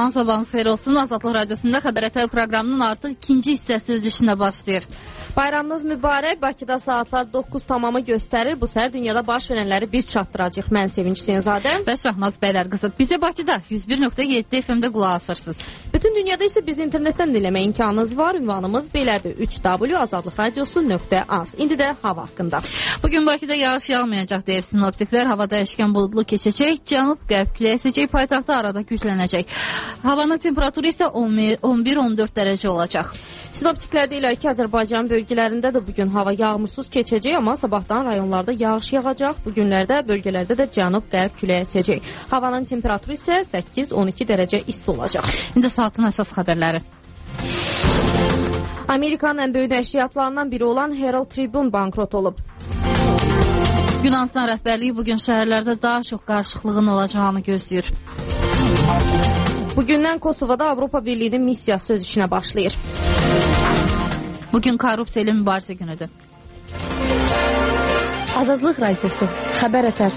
Salam, sabahınız xeyir olsun. Azadlıq Radiosunda Xəbər Ətər proqramının artıq ikinci hissəsi öz işinə başlayır. Bayramınız mübarək. Bakıda saatlar 9 tamamı göstərir. Bu səhər dünyada baş verənləri biz çatdıracağıq. Mən Sevinç Hüseynzadə və Şahnaz Bəylər qızı. Bizi Bakıda 101.7 FM-də qulaq asırsınız. Bütün dünyada isə bizi internetdən dinləmə imkanınız var. Ünvanımız belədir: 3w.azadlıqradiosu.az. İndi də hava haqqında. Bugün Bakıda yağış yağmayacaq deyir sinoptiklər. Hava dəyişkən buludlu keçəcək. Cənub-qərb küləyi əsəcək. Paytaxtda arada güclənəcək. Havanın temperaturu isə 11-14 dərəcə olacaq. Sinoptiklər deyirlər ki, Azərbaycan bölgələrində də bugün hava yağmursuz keçəcək, amma sabahdan rayonlarda yağış yağacaq. Bu günlərdə bölgələrdə də cənub-qərb küləyi əsəcək. Havanın temperaturu isə 8-12 dərəcə isti olacaq. İndi saatın əsas xəbərləri. Amerikanın ən böyük nəşriyyatlarından biri olan Herald Tribune bankrot olub. Yunanistan rəhbərliyi bugün şəhərlərdə daha çox qarışıqlığın olacağını gözləyir. Bugündən Kosovada Avropa Birliyinin missiyası öz işinə başlayır. Bugün korrupsiya ilə mübarizə günüdür. Azadlıq Radiosu, Xəbər Ətər.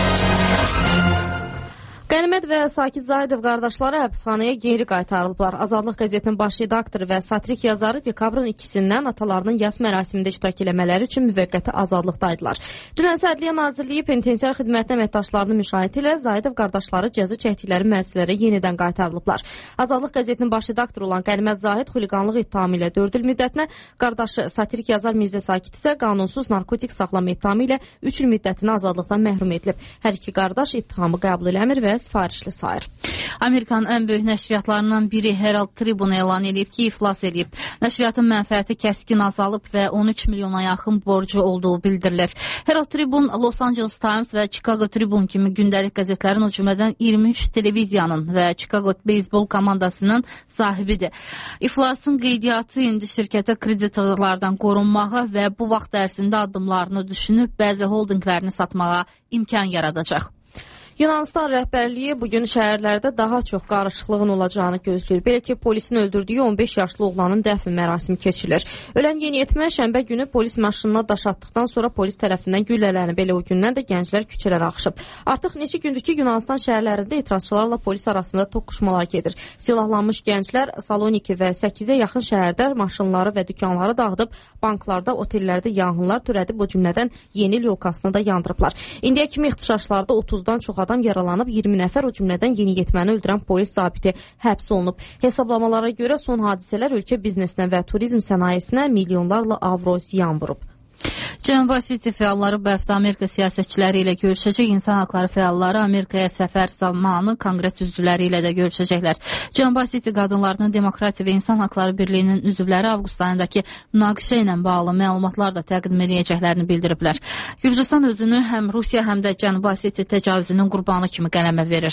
Qənimət və Sakit Zahidov qardaşları həbsxanaya geri qaytarılıblar. Azadlıq qəzetinin baş redaktoru və satirik yazarı dekabrın 2-sindən atalarının yas mərasimində iştirak eləmələri üçün müvəqqəti azadlıqdaydılar. Dünən Ədliyyə Nazirliyi penitensiar xidmətin əməkdaşlarının müşahidə ilə Zahidov qardaşları cəza çəkdikləri müəssisələrə yenidən qaytarılıblar. Azadlıq qəzetinin baş redaktoru olan Qənimət Zahid xuliqanlıq ittihamı ilə 4 il müddətinə, qardaşı satirik yazar Mirzə Sakit isə qanunsuz narkotik saxlama ittihamı ilə 3 il müddətinə azadlıqdan məhrum edilib. Hər iki qardaş ittihamı qəbul eləmir və sifarişli sayır. Amerikanın ən böyük nəşriyyatlarından biri Herald Tribune elan edib ki, iflas edib. Nəşriyyatın mənfəəti kəskin azalıb və 13 milyona yaxın borcu olduğu bildirilir. Herald Tribune, Los Angeles Times və Chicago Tribune kimi gündəlik qəzetlərin o cümlədən 23 televiziyanın və Chicago beyzbol komandasının sahibidir. İflasın qeydiyyatı indi şirkətə kreditorlardan qorunmağı və bu vaxt ərzində addımlarını düşünüb bəzi holdinglərini satmağa imkan yaradacaq. Yunanistan rəhbərliyi bugün şəhərlərdə daha çox qarışıqlığın olacağını gözləyir. Belə ki, polisin öldürdüyü 15 yaşlı oğlanın dəfn mərasimi keçirilir. Ölən yeniyetmə şənbə günü polis maşınına daş atdıqdan sonra polis tərəfindən güllələnib. Belə o gündən də gənclər küçələrə axışıb. Artıq neçə gündür ki, Yunanistan şəhərlərində etirazçılarla polis arasında toqquşmalar gedir. Silahlanmış gənclər Saloniki və 8-ə yaxın şəhərdə maşınları və dükanları dağıdıb, banklarda, otellərdə yanğınlar törədib, o cümlədən Yeni il yolkasını da yandırıblar. İndiyə kimi ixtişaşlarda 30-dan çox adam yaralanıb, 20 nəfər o cümlədən yeniyetməni öldürən polis zabiti həbs olunub. Hesablamalara görə son hadisələr ölkə biznesinə və turizm sənayesinə milyonlarla avro ziyan vurub. Cənubi Osetiya fəalları bu həftə Amerika siyasətçiləri ilə görüşəcək. İnsan haqları fəalları Amerikaya səfər zamanı konqres üzvləri ilə də görüşəcəklər. Cənubi Osetiya qadınlarının Demokratiya və İnsan Haqları Birliyinin üzvləri avqust ayındakı münaqişə ilə bağlı məlumatlar da təqdim edəcəklərini bildiriblər. Gürcüstan özünü həm Rusiya, həm də Cənubi Osetiya təcavüzünün qurbanı kimi qələmə verir.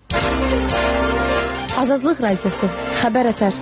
Azadlıq Radiosu, Xəbər Ətər.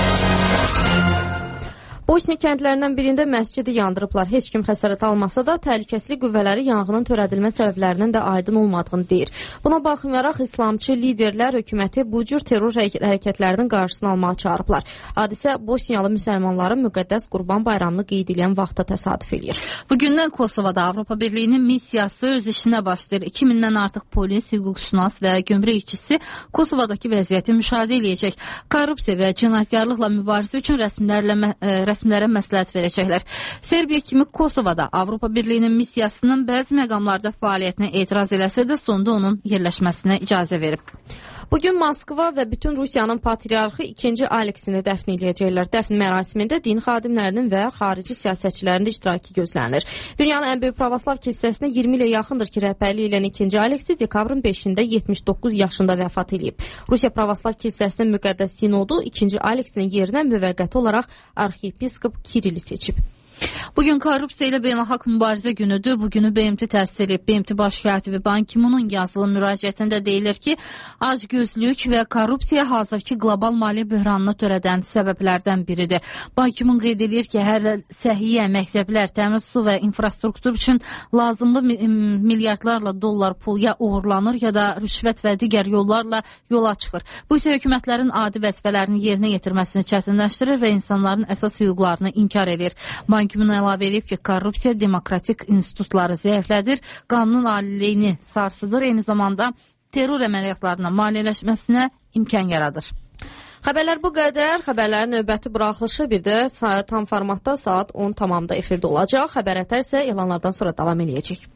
Bosniya kəndlərindən birində məscidi yandırıblar. Heç kim xəsarət almasa da təhlükəsizlik qüvvələri yanğının törədilmə səbəblərinin də aydın olmadığını deyir. Buna baxmayaraq İslamçı liderlər hökuməti bu cür terror hərəkətlərinin qarşısını almağa çağırıblar. Hadisə Bosniyalı müsəlmanların müqəddəs Qurban bayramını qeyd edən vaxta təsadüf edir. Bugündən Kosovada Avropa Birliyinin missiyası öz işinə başlayır. 2000-dən artıq polis, hüquqşünas və gömrük işçisi Kosovadakı vəziyyəti müşahidə edəcək. Korrupsiya və cinayətkarlıqla mübarizə üçün rəsmilərə məsləhət verəcəklər. Serbiya kimi Kosovada Avropa Birliyinin missiyasının bəzi məqamlarda fəaliyyətinə etiraz eləsə də sonda onun yerləşməsinə icazə verib. Bugün Moskva və bütün Rusiyanın patriarxı 2. Aleksini dəfn edəcəklər. Dəfn mərasimində din xadimlərinin və xarici siyasətçilərin də iştirakı gözlənilir. Dünyanın ən böyük pravoslav kilsəsinə 20 ilə yaxındır ki, rəhbərlik edən 2. Aleksi dekabrın 5-də 79 yaşında vəfat edib. Rusiya pravoslav kilsəsinin müqəddəs sinodu 2. Aleksinin yerinə müvəqqəti olaraq arxiyepiskop Kirili seçib. Bugün korrupsiya ilə beynəlxalq mübarizə günüdür. Bugünü BMT təsis edib. BMT baş katibi Ban Ki-munun yazılı müraciətində deyilir ki, acgözlük və korrupsiya hazırki qlobal maliyyə böhranını törədən səbəblərdən biridir. Ban Ki-mun qeyd edir ki, hər səhiyyə, məktəblər, təmiz su və infrastruktur üçün lazımlı milyardlarla dollar pul ya uğurlanır, ya da rüşvət və digər yollarla yola çıxır. Bu isə hökumətlərin adi vəzifələrini yerinə yetirməsini çətinləşdirir və insanların əsas hüquqlarını inkar edir. Ban Ki-mun əlavə edib ki, korrupsiya demokratik institutları zəiflədir, qanunun aliliyini sarsıdır, eyni zamanda terror əməliyyatlarına maliyyələşməsinə imkan yaradır. Xəbərlər bu qədər. Xəbərlərin növbəti buraxılışı bir də tam formatda saat 10 tamamda efirdə olacaq. Xəbər Ətər isə elanlardan sonra davam edəcək.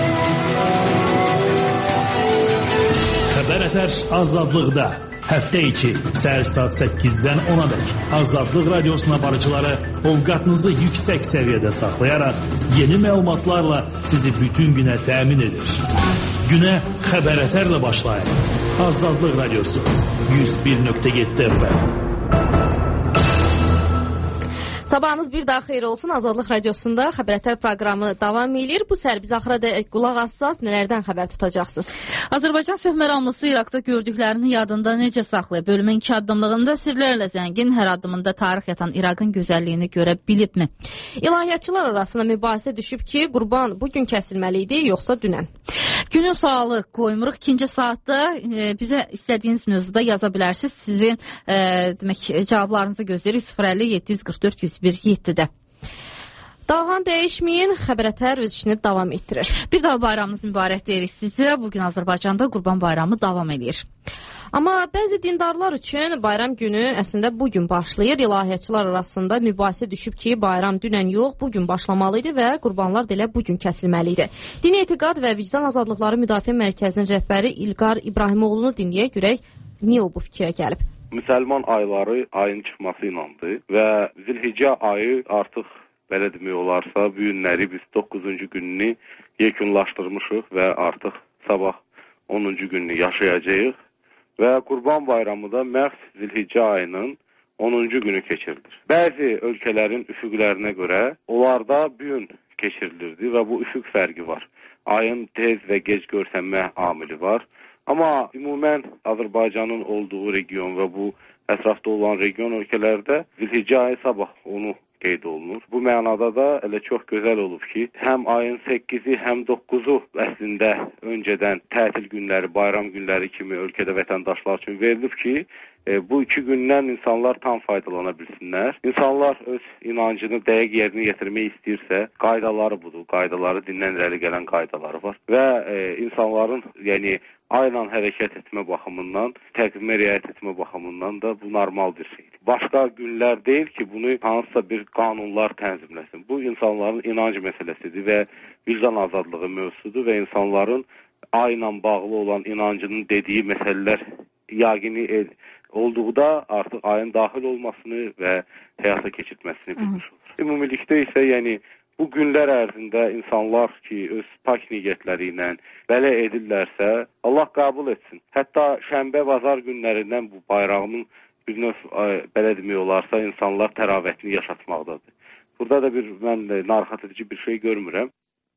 Xəbər Ətər azadlıqda. Həftə içi səhər saat 8-dən 10-a dək Azadlıq Radiosuna barıcıları ovqatınızı yüksək səviyyədə saxlayaraq yeni məlumatlarla sizi bütün günə təmin edir. Günə Xəbər Ətərlə başlayın. Azadlıq Radiosu 101.7 FM. Sabahınız bir daha xeyir olsun. Azadlıq Radiosunda Xəbər Ətər proqramı davam edir. Bu səhər biz axıra qulaq assaz nələrdən xəbər tutacaqsınız? Azərbaycan sülh məramlısı İraqda gördüklərini yadında necə saxlayıb? Bölümün 2 addımlığında sirlərlə zəngin, hər addımında tarix yatan İraqın gözəlliyini görə bilibmi? İlahiyyatçılar arasında mübahisə düşüb ki, qurban bugün kəsilməli idi, yoxsa dünən? Günün sualı qoymuruq. 2-ci saatda bizə istədiyiniz mövzuda yaza bilərsiniz. Sizin demək cavablarınızı gözləyirik 050 744 101-7-də. Dalğan dəyişməyin, Xəbər Ətər öz işini davam etdirir. Bir daha bayramınız mübarək deyirik sizə. Bugün Azərbaycanda Qurban Bayramı davam edir. Amma bəzi dindarlar üçün bayram günü əslində bugün başlayır. İlahiyyatçılar arasında mübahisə düşüb ki, bayram dünən yox, bugün başlamalı idi və qurbanlar da elə bugün kəsilməli idi. Din Etiqad və Vicdan Azadlıqları Müdafiə Mərkəzinin rəhbəri İlqar İbrahimoğlu'nu dinləyək, görək niyə o bu fikrə gəlib. Müsəlman ayları ayın çıxması ilandı və Zilhiccə ayı artıq belə demək olarsa bu günləri biz 9-cu gününü yekunlaşdırmışıq və artıq sabah 10-cu gününü yaşayacağıq və Qurban Bayramı da məhz Zilhiccə ayının 10-cu günü keçirilir. Bəzi ölkələrin üfüqlərinə görə onlarda bu gün keçirilirdi və bu üfüq fərqi var. Ayın tez və gec görsənmə amili var. Amma ümumən Azərbaycanın olduğu region və bu ətrafda olan region ölkələrdə Zilhiccə ayı sabah onu qeyd olunur. Bu mənada da elə çox gözəl olub ki, həm ayın 8-i, həm 9-u əslində öncədən tətil günləri, bayram günləri kimi ölkədə vətəndaşlar üçün verilib ki, bu 2 gündən insanlar tam faydalana bilsinlər. İnsanlar öz inancını dəqiq yerinə yetirmək istəyirsə, qaydaları budur. Qaydaları dindən irəli gələn qaydaları var və insanların, yəni ayla hərəkət etmə baxımından, təqvimə riayət etmə baxımından da bu normal bir şeydir. Başqa günlər deyil ki, bunu hansısa bir qanunlar tənzimləsin. Bu insanların inanc məsələsidir və vicdan azadlığı mövzusudur və insanların ayla bağlı olan inancının dediyi məsələlər yaqini olduqda artıq ayın daxil olmasını və həyata keçirməsini bilmiş olur. Ümumilikdə isə yəni bu günlər ərzində insanlar ki, öz pak niyyətləri ilə belə edirlərsə, Allah qəbul etsin. Hətta şənbə, bazar günlərindən bu bayramın bir növ belə demək olarsa, insanlar təravətini yaşatmaqdadır. Burada da mən narahat edici bir şey görmürəm.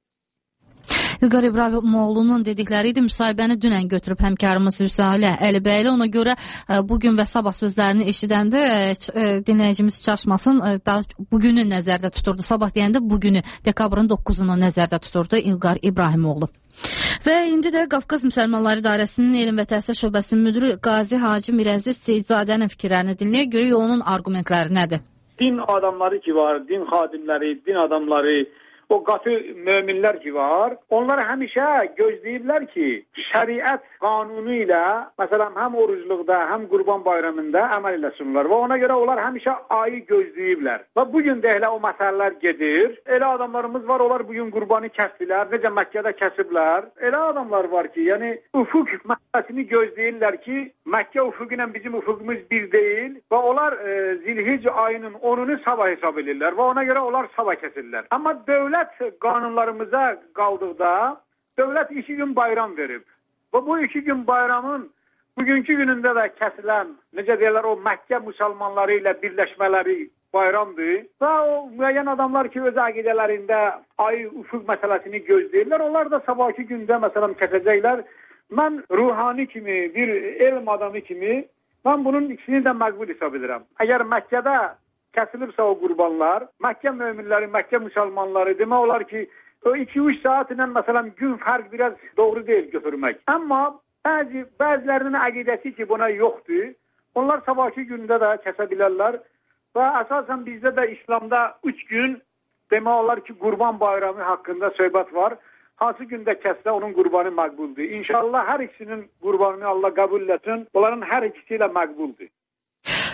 İlqar İbrahimoğlu'nun dedikləri idi, müsahibəni dünən götürüb həmkarımız Hüsaylə Əlibəyli. Ona görə bugün və sabah sözlərini eşidəndə dinləyicimiz çaşmasın, bugünü nəzərdə tuturdu. Sabah deyəndə bugünü, dekabrın 9-unu nəzərdə tuturdu İlqar İbrahimoğlu. Və indi də Qafqaz Müsəlmanları İdarəsinin Elm və Təhsil Şöbəsinin müdürü Qazi Hacı Mirəziz Seydzadənin fikirlərini dinləyək, görək onun argumentləri nədir? Din adamları ki var, din xadimləri, din adamları, o qatı möminlər ki var, onlar həmişə gözləyirlər ki, şəriət qanunu ilə, məsələn, həm orucluqda, həm Qurban bayramında əməl eləsinlər və ona görə onlar həmişə ayı gözləyiblər. Və bugün də elə o məsələlər gedir. Elə adamlarımız var, onlar bugün qurbanı kəsdilər, necə Məkkədə kəsiblər. Elə adamlar var ki, yəni üfüq məsələsini gözləyirlər ki, Məkkə üfüqü ilə bizim üfüqümüz bir deyil və onlar Zilhic ayının 10-unu sabah hesab edirlər və ona görə onlar sabah kəsirlər. Amma dövlət qanunlarımıza qaldıqda dövlət 2 gün bayram verib. Və bu 2 gün bayramın bugünkü günündə də kəsilən, necə deyirlər, o Məkkə müsəlmanları ilə birləşmələri bayramdır. Və o müəyyən adamlar ki, öz əqidələrində ayı üfüq məsələsini gözləyirlər. Onlar da sabahki gündə məsələn kəsəcəklər. Mən ruhani kimi, bir elm adamı kimi, mən bunun ikisini də məqbul hesab edirəm. Əgər Məkkədə kəsilibsə o qurbanlar, Məkkə möminləri, Məkkə müsəlmanları demək olar ki, o 2-3 saat ilə məsələn gün fərq biraz doğru deyil götürmək. Amma bəzilərinin əqidəsi ki, buna yoxdur. Onlar sabahki gündə də kəsə bilərlər və əsasən bizdə də İslamda 3 gün demək olar ki, Qurban bayramı haqqında söhbət var. Hansı gündə kəssə onun qurbanı məqbuldur. İnşallah hər ikisinin qurbanını Allah qəbul etsin. Onların hər ikisi ilə məqbuldur.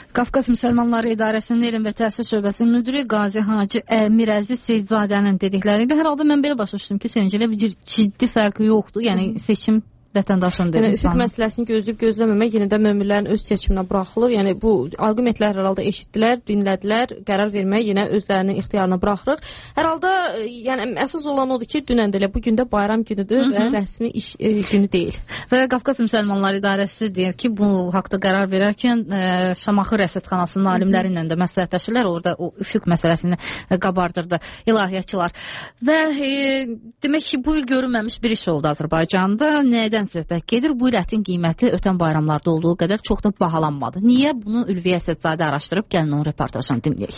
Qafqaz Müsəlmanları İdarəsinin Elm və Təhsil Şöbəsinin müdiri Qazi Hacı Mirəziz Seyidzadənin dedikləri ilə hər halda mən belə başa düşdüm ki, səncə bir ciddi fərqi yoxdur. Yəni seçim vətəndaşın yəni, üfüq məsələsini gözləməmək yenə də möminlərin öz seçiminə buraxılır. Yəni bu arqumentlər hər halda eşitdilər, dinlədilər, qərar vermək yenə özlərinin ixtiyarına buraxırıq. Hər halda yəni əsas olan odur ki, dünən də elə bu gün də bayram günüdür və rəsmi iş günü deyil. Və Qafqaz Müsəlmanları İdarəsi deyir ki, bu haqda qərar verərkən Şamaxı Rəsədxanasının alimləri ilə də məsləhətləşirlər. Orada o üfüq məsələsini qabardırdı ilahiyyatçılar. Və demək ki, bu il görünməmiş bir iş oldu Azərbaycanda. Nədən söhbət gedir? Bu il ətin qiyməti ötən bayramlarda olduğu qədər çox da bahalanmadı. Niyə? Bunu Ülviyə Əsədzadə araşdırıb, gəlin onun reportajını dinləyək.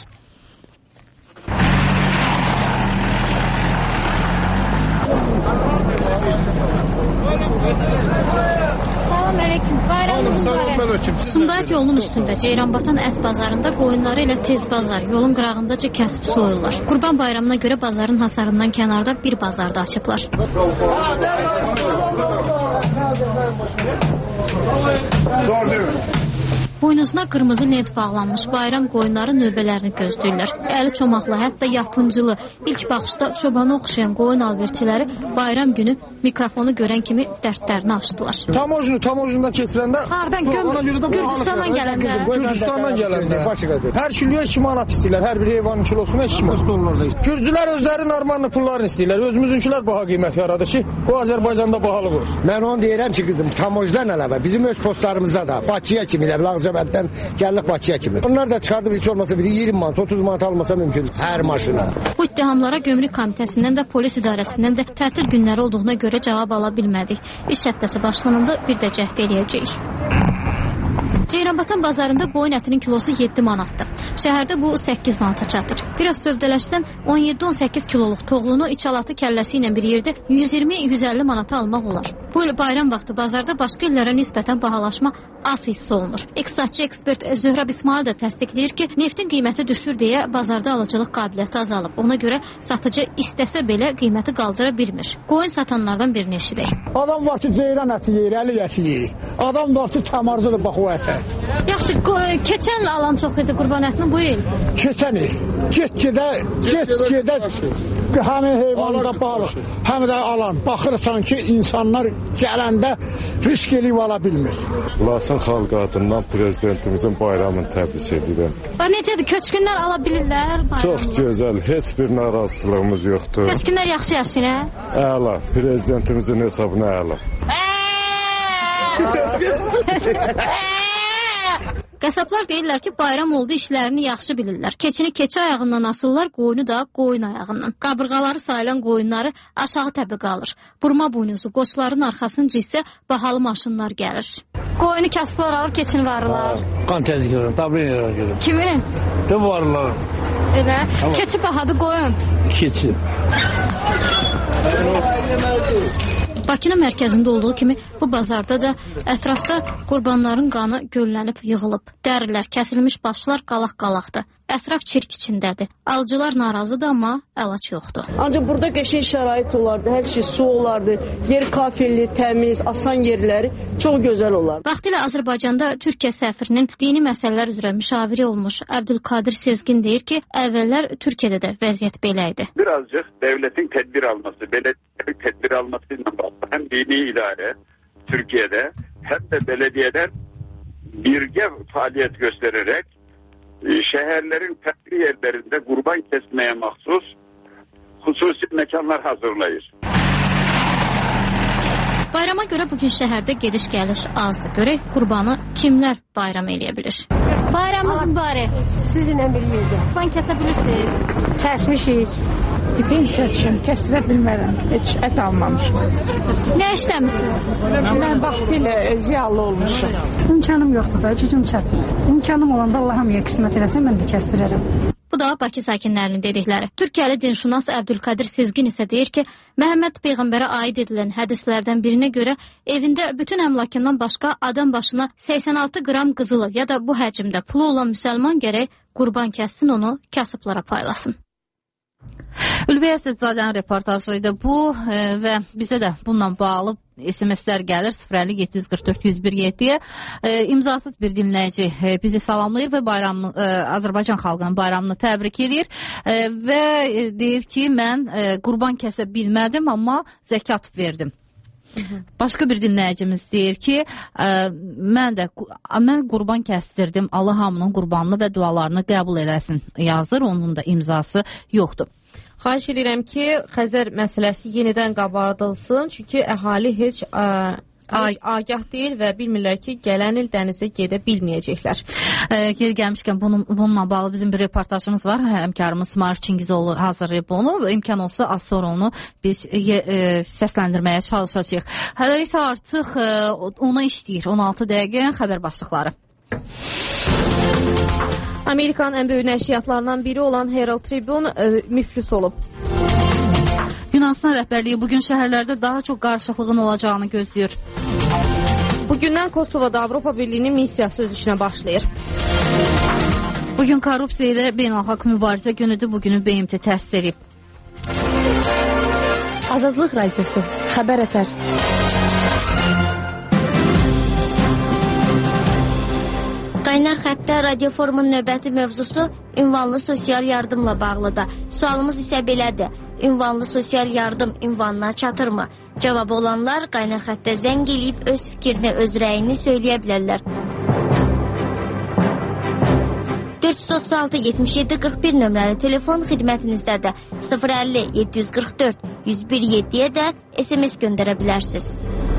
Sumqayıt yolunun üstündə Ceyranbatan ət bazarında qoyunları ilə tez bazar yolun qırağındaca kəsib soyurlar. Qurban bayramına görə bazarın hasarından kənarda bir bazarda açıblar. Boynuzuna qırmızı lent bağlanmış bayram qoyunları növbələrini gözləyirlər. Əli çomaqlı, hətta yapıncılı, ilk baxışda çobana oxşayan qoyun alverçiləri bayram günü mikrofonu görən kimi dərdlərini açdılar. Tamojudan keçirəndə Gürcüstandan gələndə. Hər kiloya 2 manat istəyirlər. Hər bir heyvanın kilosuna 2 manat. Gürcülər özləri normalını pullarını istəyirlər. Özümüzünkülər baha qiymət yaradır ki, bu Azərbaycanda bahalıq olsun. Mən onu deyirəm ki, qızım, tamojudan əlavə bizim öz postlarımızda da Bakıya kimi ilə Ağcabədidən gəldik Bakıya kimi. Onlar da çıxardıb heç olmasa biri 20 manat, 30 manat almasa mümkün hər maşına. Bu ittihamlara Gömrük Komitəsindən də polis idarəsindən də tətil günləri olduğuna görə cavab ala bilmədik. İş həftəsi başlananda bir də cəhd eləyəcəyik. Ceyranbatan bazarında qoyun ətinin kilosu 7 manatdır. Şəhərdə bu 8 manata çatır. Biraz sövdələşsən 17-18 kiloluq toğlunu içalatı kəlləsi ilə bir yerdə 120-150 manata almaq olar. Bu il bayram vaxtı bazarda başqa illərə nisbətən bahalaşma az hiss olunur. İqtisadçı ekspert Zöhrəb İsmail də təsdiqləyir ki, neftin qiyməti düşür deyə bazarda alıcılıq qabiliyyəti azalıb. Ona görə satıcı istəsə belə qiyməti qaldıra bilmir. Qoyun satanlardan birini eşidək. Adam var ki, ceyran əti yeyir, əli əti yeyir. Adam var ki, təmarcıdır bax o ətə. Yaxşı, keçən alan çox idi qurban ətini bu il? Keçən il. Get-gedə həmin heyvanlara balıq, həm də alan. Baxırsan ki, insanlar gələndə risk eləyib ala bilmir. Laçın xalq adından prezidentimizin bayramını təbrik edirəm. Və necədir, köçkünlər ala bilirlər? Çox gözəl, heç bir narazılığımız yoxdur. Köçkünlər yaxşı yaşayır, hə? Əla, prezidentimizin hesabına əla. Qəsəblər deyirlər ki, bayram oldu, işlərini yaxşı bilirlər. Keçini keçi ayağından asırlar, qoyunu da qoyun ayağından. Qabırğaları sayılan qoyunları aşağı təbəqə alır. Burma boynuzu, qoçların arxasınca isə bahalı maşınlar gəlir. Qoyunu kəsblər alır, keçini varırlar. Qan təzgirəm, tabrin edirəm. Kimin? De varlar. Elə, keçi bahadı qoyun. Keçi. Bakının mərkəzində olduğu kimi bu bazarda da ətrafda qurbanların qanı göllənib yığılıb. Dərilər, kəsilmiş başlar qalaq-qalaqdır. Ətraf çirk içindədir. Alıcılar narazıdır, amma əlac yoxdur. Ancaq burada qəşəng şərait olardı, hər şey su olardı, yer kafilli, təmiz, asan yerləri çox gözəl olardı. Vaxtilə Azərbaycanda Türkiyə səfirinin dini məsələlər üzrə müşaviri olmuş Əbdülkadir Sezgin deyir ki, əvvəllər Türkiyədə də vəziyyət belə idi. Birazcıq dövlətin tədbir alması, belediyenin tədbir alması ilə bağlı həm dini idarə Türkiyədə, həm də belediyələr birgə fəaliyyət göstərərək şəhərlərin fərqli yerlərində qurban kəsməyə məxsus xüsusi məkanlar hazırlayır. Bayrama görə bugün şəhərdə gediş-gəliş azdır. Görək qurbanı kimlər bayram eləyə bilir? Bayramımız mübarək. Sizinlə bir yerdə. Qurban kəsə bilirsiniz? Kəsmişik. Pensiyaçıyım, kəstirə bilmərəm. Heç ət almamışım. Nə işləmişsiniz? Mən vaxtilə ziyalı olmuşum. İmkanım yoxdur da, gücüm çatmır. İmkanım olanda Allah hamıya qismət eləsə, mən də kəstirərəm. Bu da Bakı sakinlərinin dedikləri. Türkiyəli dinşünas Əbdülkadir Sezgin isə deyir ki, Məhəmməd Peyğəmbərə aid edilən hədislərdən birinə görə evində bütün əmlakından başqa adam başına 86 qram qızılı ya da bu həcmdə pulu olan müsəlman gərək qurban kəssin, onu kasıblara paylasın. Ülviyə Əsədzadənin reportajı idi bu və bizə də bununla bağlı SMS-lər gəlir 050-744-101-7-yə. İmzasız bir dinləyici bizi salamlayır və Azərbaycan xalqının bayramını təbrik edir və deyir ki, mən qurban kəsə bilmədim, amma zəkat verdim. Başqa bir dinləyicimiz deyir ki, mən qurban kəsdirdim, Allah hamının qurbanını və dualarını qəbul eləsin yazır, onun da imzası yoxdur. Xahiş edirəm ki, Xəzər məsələsi yenidən qabardılsın, çünki əhali heç agah deyil və bilmirlər ki, gələn il dənizə gedə bilməyəcəklər. Geri gəlmişkən bununla bağlı bizim bir reportajımız var. Həmkarımız Marş Çingizoğlu hazırlayıb onu. İmkan olsa az sonra onu biz səsləndirməyə çalışacağıq. Hələ isə artıq ona işləyir. 16 dəqiqə xəbər başlıqları. Amerikanın ən böyük nəşriyyatlarından biri olan Herald Tribune müflis olub. Yunanıstan rəhbərliyi bugün şəhərlərdə daha çox qarışıqlığın olacağını gözləyir. Bugündən Kosovada Avropa Birliyinin missiyası öz işinə başlayır. Bugün korrupsiya ilə beynəlxalq mübarizə günüdür. Bugünü BMT təsis edib. Azadlıq radiosu. Xəbər ətər. Qaynar xəttə radio forumun növbəti mövzusu ünvanlı sosial yardımla bağlıdır. Sualımız isə belədir. Ünvanlı sosial yardım ünvanına çatırmı? Cavabı olanlar qaynar xəttə zəng eləyib öz fikrini, öz rəyini söyləyə bilərlər. 436-77-41 nömrəli telefon xidmətinizdədir. 050-744-101-7-yə də SMS göndərə bilərsiniz.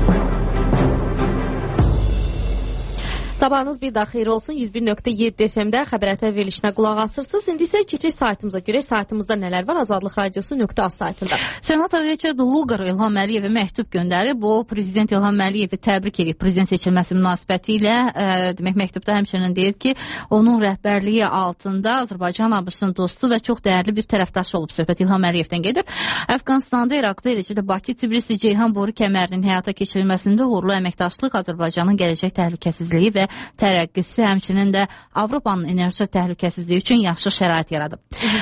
Sabahınız bir daha xeyir olsun. 101.7 FM-də xəbər ətər verilişinə qulaq asırsınız. İndi isə keçək saytımıza görə. Saytımızda nələr var? Azadlıq Radiosu.az saytında. Senator Richard Lugar İlham Əliyevə məktub göndərib. O, Prezident İlham Əliyevi təbrik edib prezident seçilməsi münasibəti ilə. Demək, məktubda həmçinin deyir ki, onun rəhbərliyi altında Azərbaycan ABŞ-ın dostu və çox dəyərli bir tərəfdaşı olub. Söhbət İlham Əliyevdən gedir. Əfqanistanda, İraqda, eləcə də Bakı, Tbilisi, Ceyhan boru kəmərinin həyata keçirilməsində uğurlu əməkdaşlıq Azərbaycanın gələcək təhlükəsizliyi və tərəqqisi, həmçinin də Avropanın enerji təhlükəsizliyi üçün yaxşı şərait yaradıb.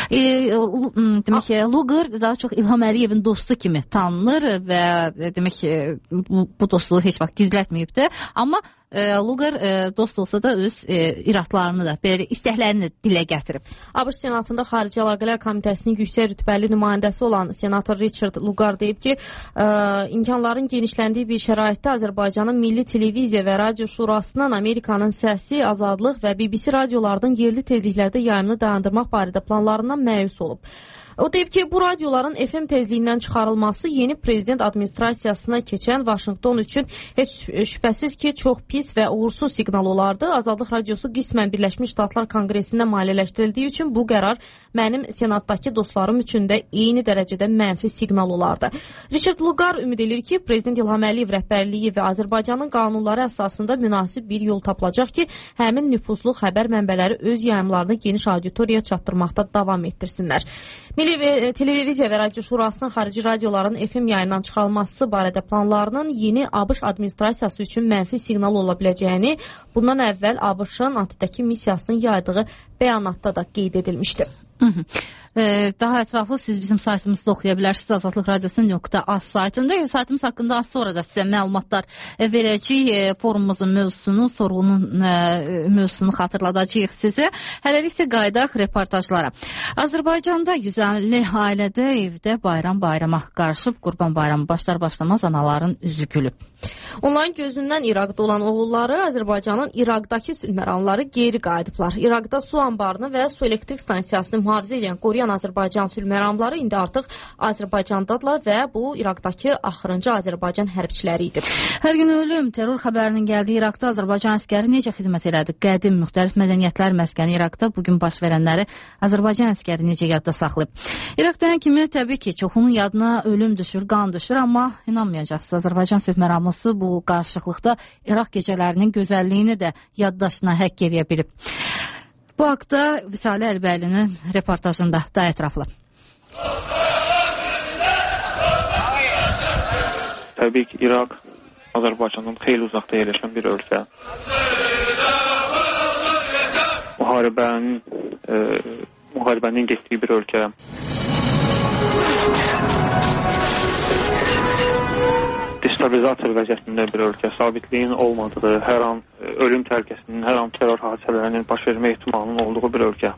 Demək ki, Lugar daha çox İlham Əliyevin dostu kimi tanınır və demək ki, bu dostluğu heç vaxt gizlətməyibdir. Amma Lugar dost olsa da öz iradlarını da, belə istəklərini dilə gətirib. ABŞ Senatında Xarici Əlaqələr Komitəsinin yüksək rütbəli nümayəndəsi olan senator Richard Lugar deyib ki, imkanların genişləndiyi bir şəraitdə Azərbaycanın Milli Televiziya və Radio Şurasından Amerikanın Səsi, Azadlıq və BBC radiolarının yerli tezliklərdə yayımını dayandırmaq barədə planlarından məyus olub. O deyib ki, bu radioların FM tezliyindən çıxarılması yeni prezident administrasiyasına keçən Vaşinqton üçün heç şübhəsiz ki, çox pis və uğursuz siqnal olardı. Azadlıq radiosu qismən Birləşmiş Ştatlar Konqresində maliyyələşdirildiyi üçün bu qərar mənim senatdakı dostlarım üçün də eyni dərəcədə mənfi siqnal olardı. Richard Lugar ümid edir ki, Prezident İlham Əliyev rəhbərliyi və Azərbaycanın qanunları əsasında münasib bir yol tapılacaq ki, həmin nüfuzlu xəbər mənbələri öz yayımlarını geniş auditoriyaya çatdırmaqda davam etdirsinlər. Milli Televiziya və Radio Şurasının xarici radioların FM yayından çıxarılması barədə planlarının yeni ABŞ administrasiyası üçün mənfi siqnal ola biləcəyini bundan əvvəl ABŞ-ın ATƏT-dəki missiyasının yaydığı bəyanatda da qeyd edilmişdir. Daha ətraflı siz bizim saytımızda oxuya bilərsiniz. Azadlıq Radiosu.az saytında. Saytımız haqqında az sonra da sizə məlumatlar verəcəyik. Forumumuzun mövzusunu, sorğunun mövzusunu xatırladacağıq sizə. Hələlik isə qaydaq reportajlara. Azərbaycanda 150 ailədə evdə bayrama qarışıb. Qurban bayramı başlar-başlamaz anaların üzü gülüb. Onların gözündən İraqda olan oğulları Azərbaycanın İraqdakı sülhməramları geri qayıdıblar. İraqda su anbarını və su elektrik stansiyasını mühafizə edən qoruyan Azərbaycan sülhməramları indi artıq Azərbaycandadırlar və bu İraqdakı axırıncı Azərbaycan hərbçiləri idi. Hər gün ölüm, terror xəbərinin gəldiyi İraqda Azərbaycan əskəri necə xidmət elədi? Qədim, müxtəlif mədəniyyətlər məskəni İraqda bugün baş verənləri Azərbaycan əskəri necə yadda saxlayıb? İraqdan kimi təbii ki, çoxunun yadına ölüm düşür, qan düşür, amma inanmayacaqsınız, Azərbaycan sülhməramlısı bu qarışıqlıqda İraq gecələrinin gözəlliyini də yaddaşına həkk edə bilib. Bu haqda Vüsalə Əlbəylinin reportajında daha ətraflı. Təbii ki, İraq Azərbaycandan xeyli uzaqda yerləşən bir ölkə. Müharibənin getdiyi bir ölkə. stabilizator vəziyyətində bir ölkə, sabitliyin olmadığı, hər an ölüm təhlükəsinin, hər an terror hadisələrinin baş vermə ehtimalının olduğu bir ölkə.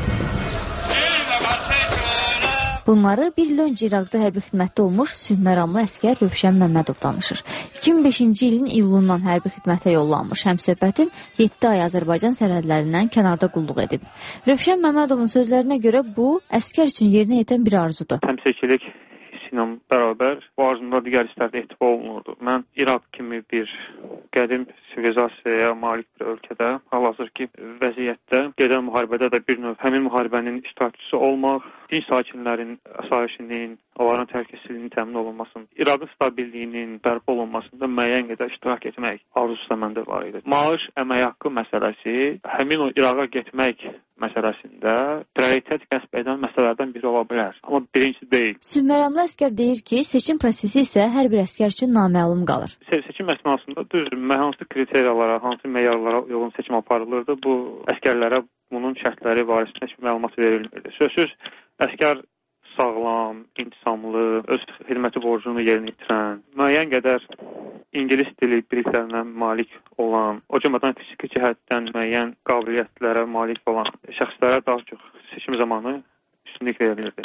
Bunları bir il öncə İraqda hərbi xidmətdə olmuş sülhməramlı əskər Rövşən Məmmədov danışır. 2005-ci ilin iyulundan hərbi xidmətə yollanmış həmsöhbətim 7 ay Azərbaycan sərhədlərindən kənarda qulluq edib. Rövşən Məmmədovun sözlərinə görə bu, əskər üçün yerinə yetən bir arzudur. Təmsilçilik hissi ilə bərabər bu arzumda digər hisslərdə ehtiva olunurdu. Mən İraq kimi bir qədim sivilizasiyaya malik bir ölkədə, hal-hazırki vəziyyətdə gedən müharibədə də bir növ həmin müharibənin iştirakçısı olmaq, dinc sakinlərin asayişinin, onların təhlükəsizliyinin təmin olunmasının, İraqın stabilliyinin bərpa olunmasında müəyyən qədər iştirak etmək arzusu da məndə var idi. Maaş, əmək haqqı məsələsi həmin o İraqa getmək məsələsində prioritet kəsb edən məsələlərdən biri ola bilər. Amma birinci deyil. Sülhməramlı əskər deyir ki, seçim prosesi isə hər bir əskər üçün naməlum qalır. Seçim əsnasında düzdür, hansı kriteriyalara, hansı meyarlara uyğun seçim aparılırdı, bu əskərlərə bunun şərtləri barəsində heç məlumat verilmirdi. Sözsüz, əskər sağlam, intisamlı, öz xidməti borcunu yerinə yetirən, müəyyən qədər İngilis dili biliklərinə malik olan, o cəmadan fiziki cəhətdən müəyyən qabiliyyətlərə malik olan şəxslərə daha çox seçim zamanı üstünlük verilirdi.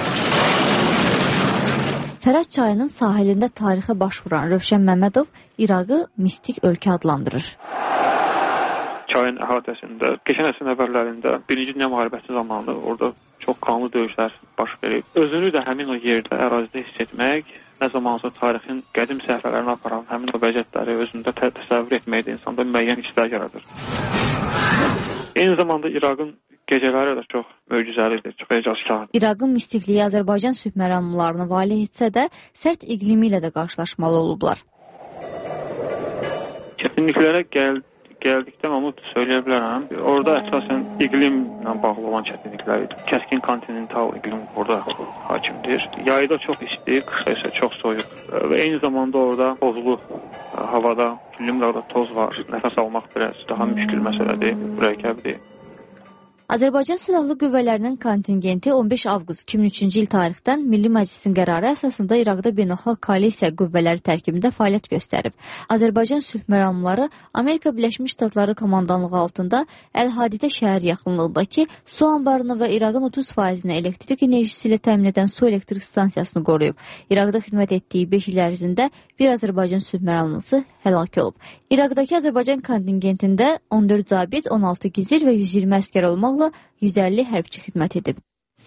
Fərəc çayının sahilində tarixə baş vuran Rövşən Məmmədov İraqı mistik ölkə adlandırır. Çayın əhatəsində, keçən əsrin əvvəllərində Birinci Dünya müharibəsi zamanı orada çox qanlı döyüşlər baş verib. Özünü də həmin o yerdə, ərazidə hiss etmək, nə zamansa tarixin qədim səhifələrini aparan həmin o vəziyyətləri özündə təsəvvür etməkdə insanda müəyyən hisslər yaradır. Eyni zamanda İraqın gecələri də çox möcüzəlidir, çox ecazkardır. İraqın mistikliyi Azərbaycan sülhməramlılarını valeh etsə də, sərt iqlimi ilə də qarşılaşmalı olublar. Çətinliklərə gəldikdən onu söyləyə bilərəm. Orada əsasən iqlimlə bağlı olan çətinliklər idi. Kəskin kontinental iqlim orada hakimdir. Yayda çox isti, qışda isə çox soyuq. Və eyni zamanda orada tozlu havada, külli miqdarda toz var. Nəfəs almaq biraz daha müşkül məsələdir, mürəkkəbdir. Azərbaycan Silahlı Qüvvələrinin kontingenti 15 avqust 2003-cü il tarixdən Milli Məclisin qərarı əsasında İraqda beynəlxalq koalisiya qüvvələri tərkibində fəaliyyət göstərib. Azərbaycan sülhməramlıları Amerika Birləşmiş Ştatları komandanlığı altında Əl-Haditə şəhər yaxınlığındakı su anbarını və İraqın 30%-ni elektrik enerjisi ilə təmin edən su elektrik stansiyasını qoruyub. İraqda xidmət etdiyi 5 il ərzində bir Azərbaycan sülhməramlısı həlak olub. İraqdakı Azərbaycan kontingentində 14 zabit, 16 gizir və 120 əskər olmaq 150 hərbçi xidmət edib.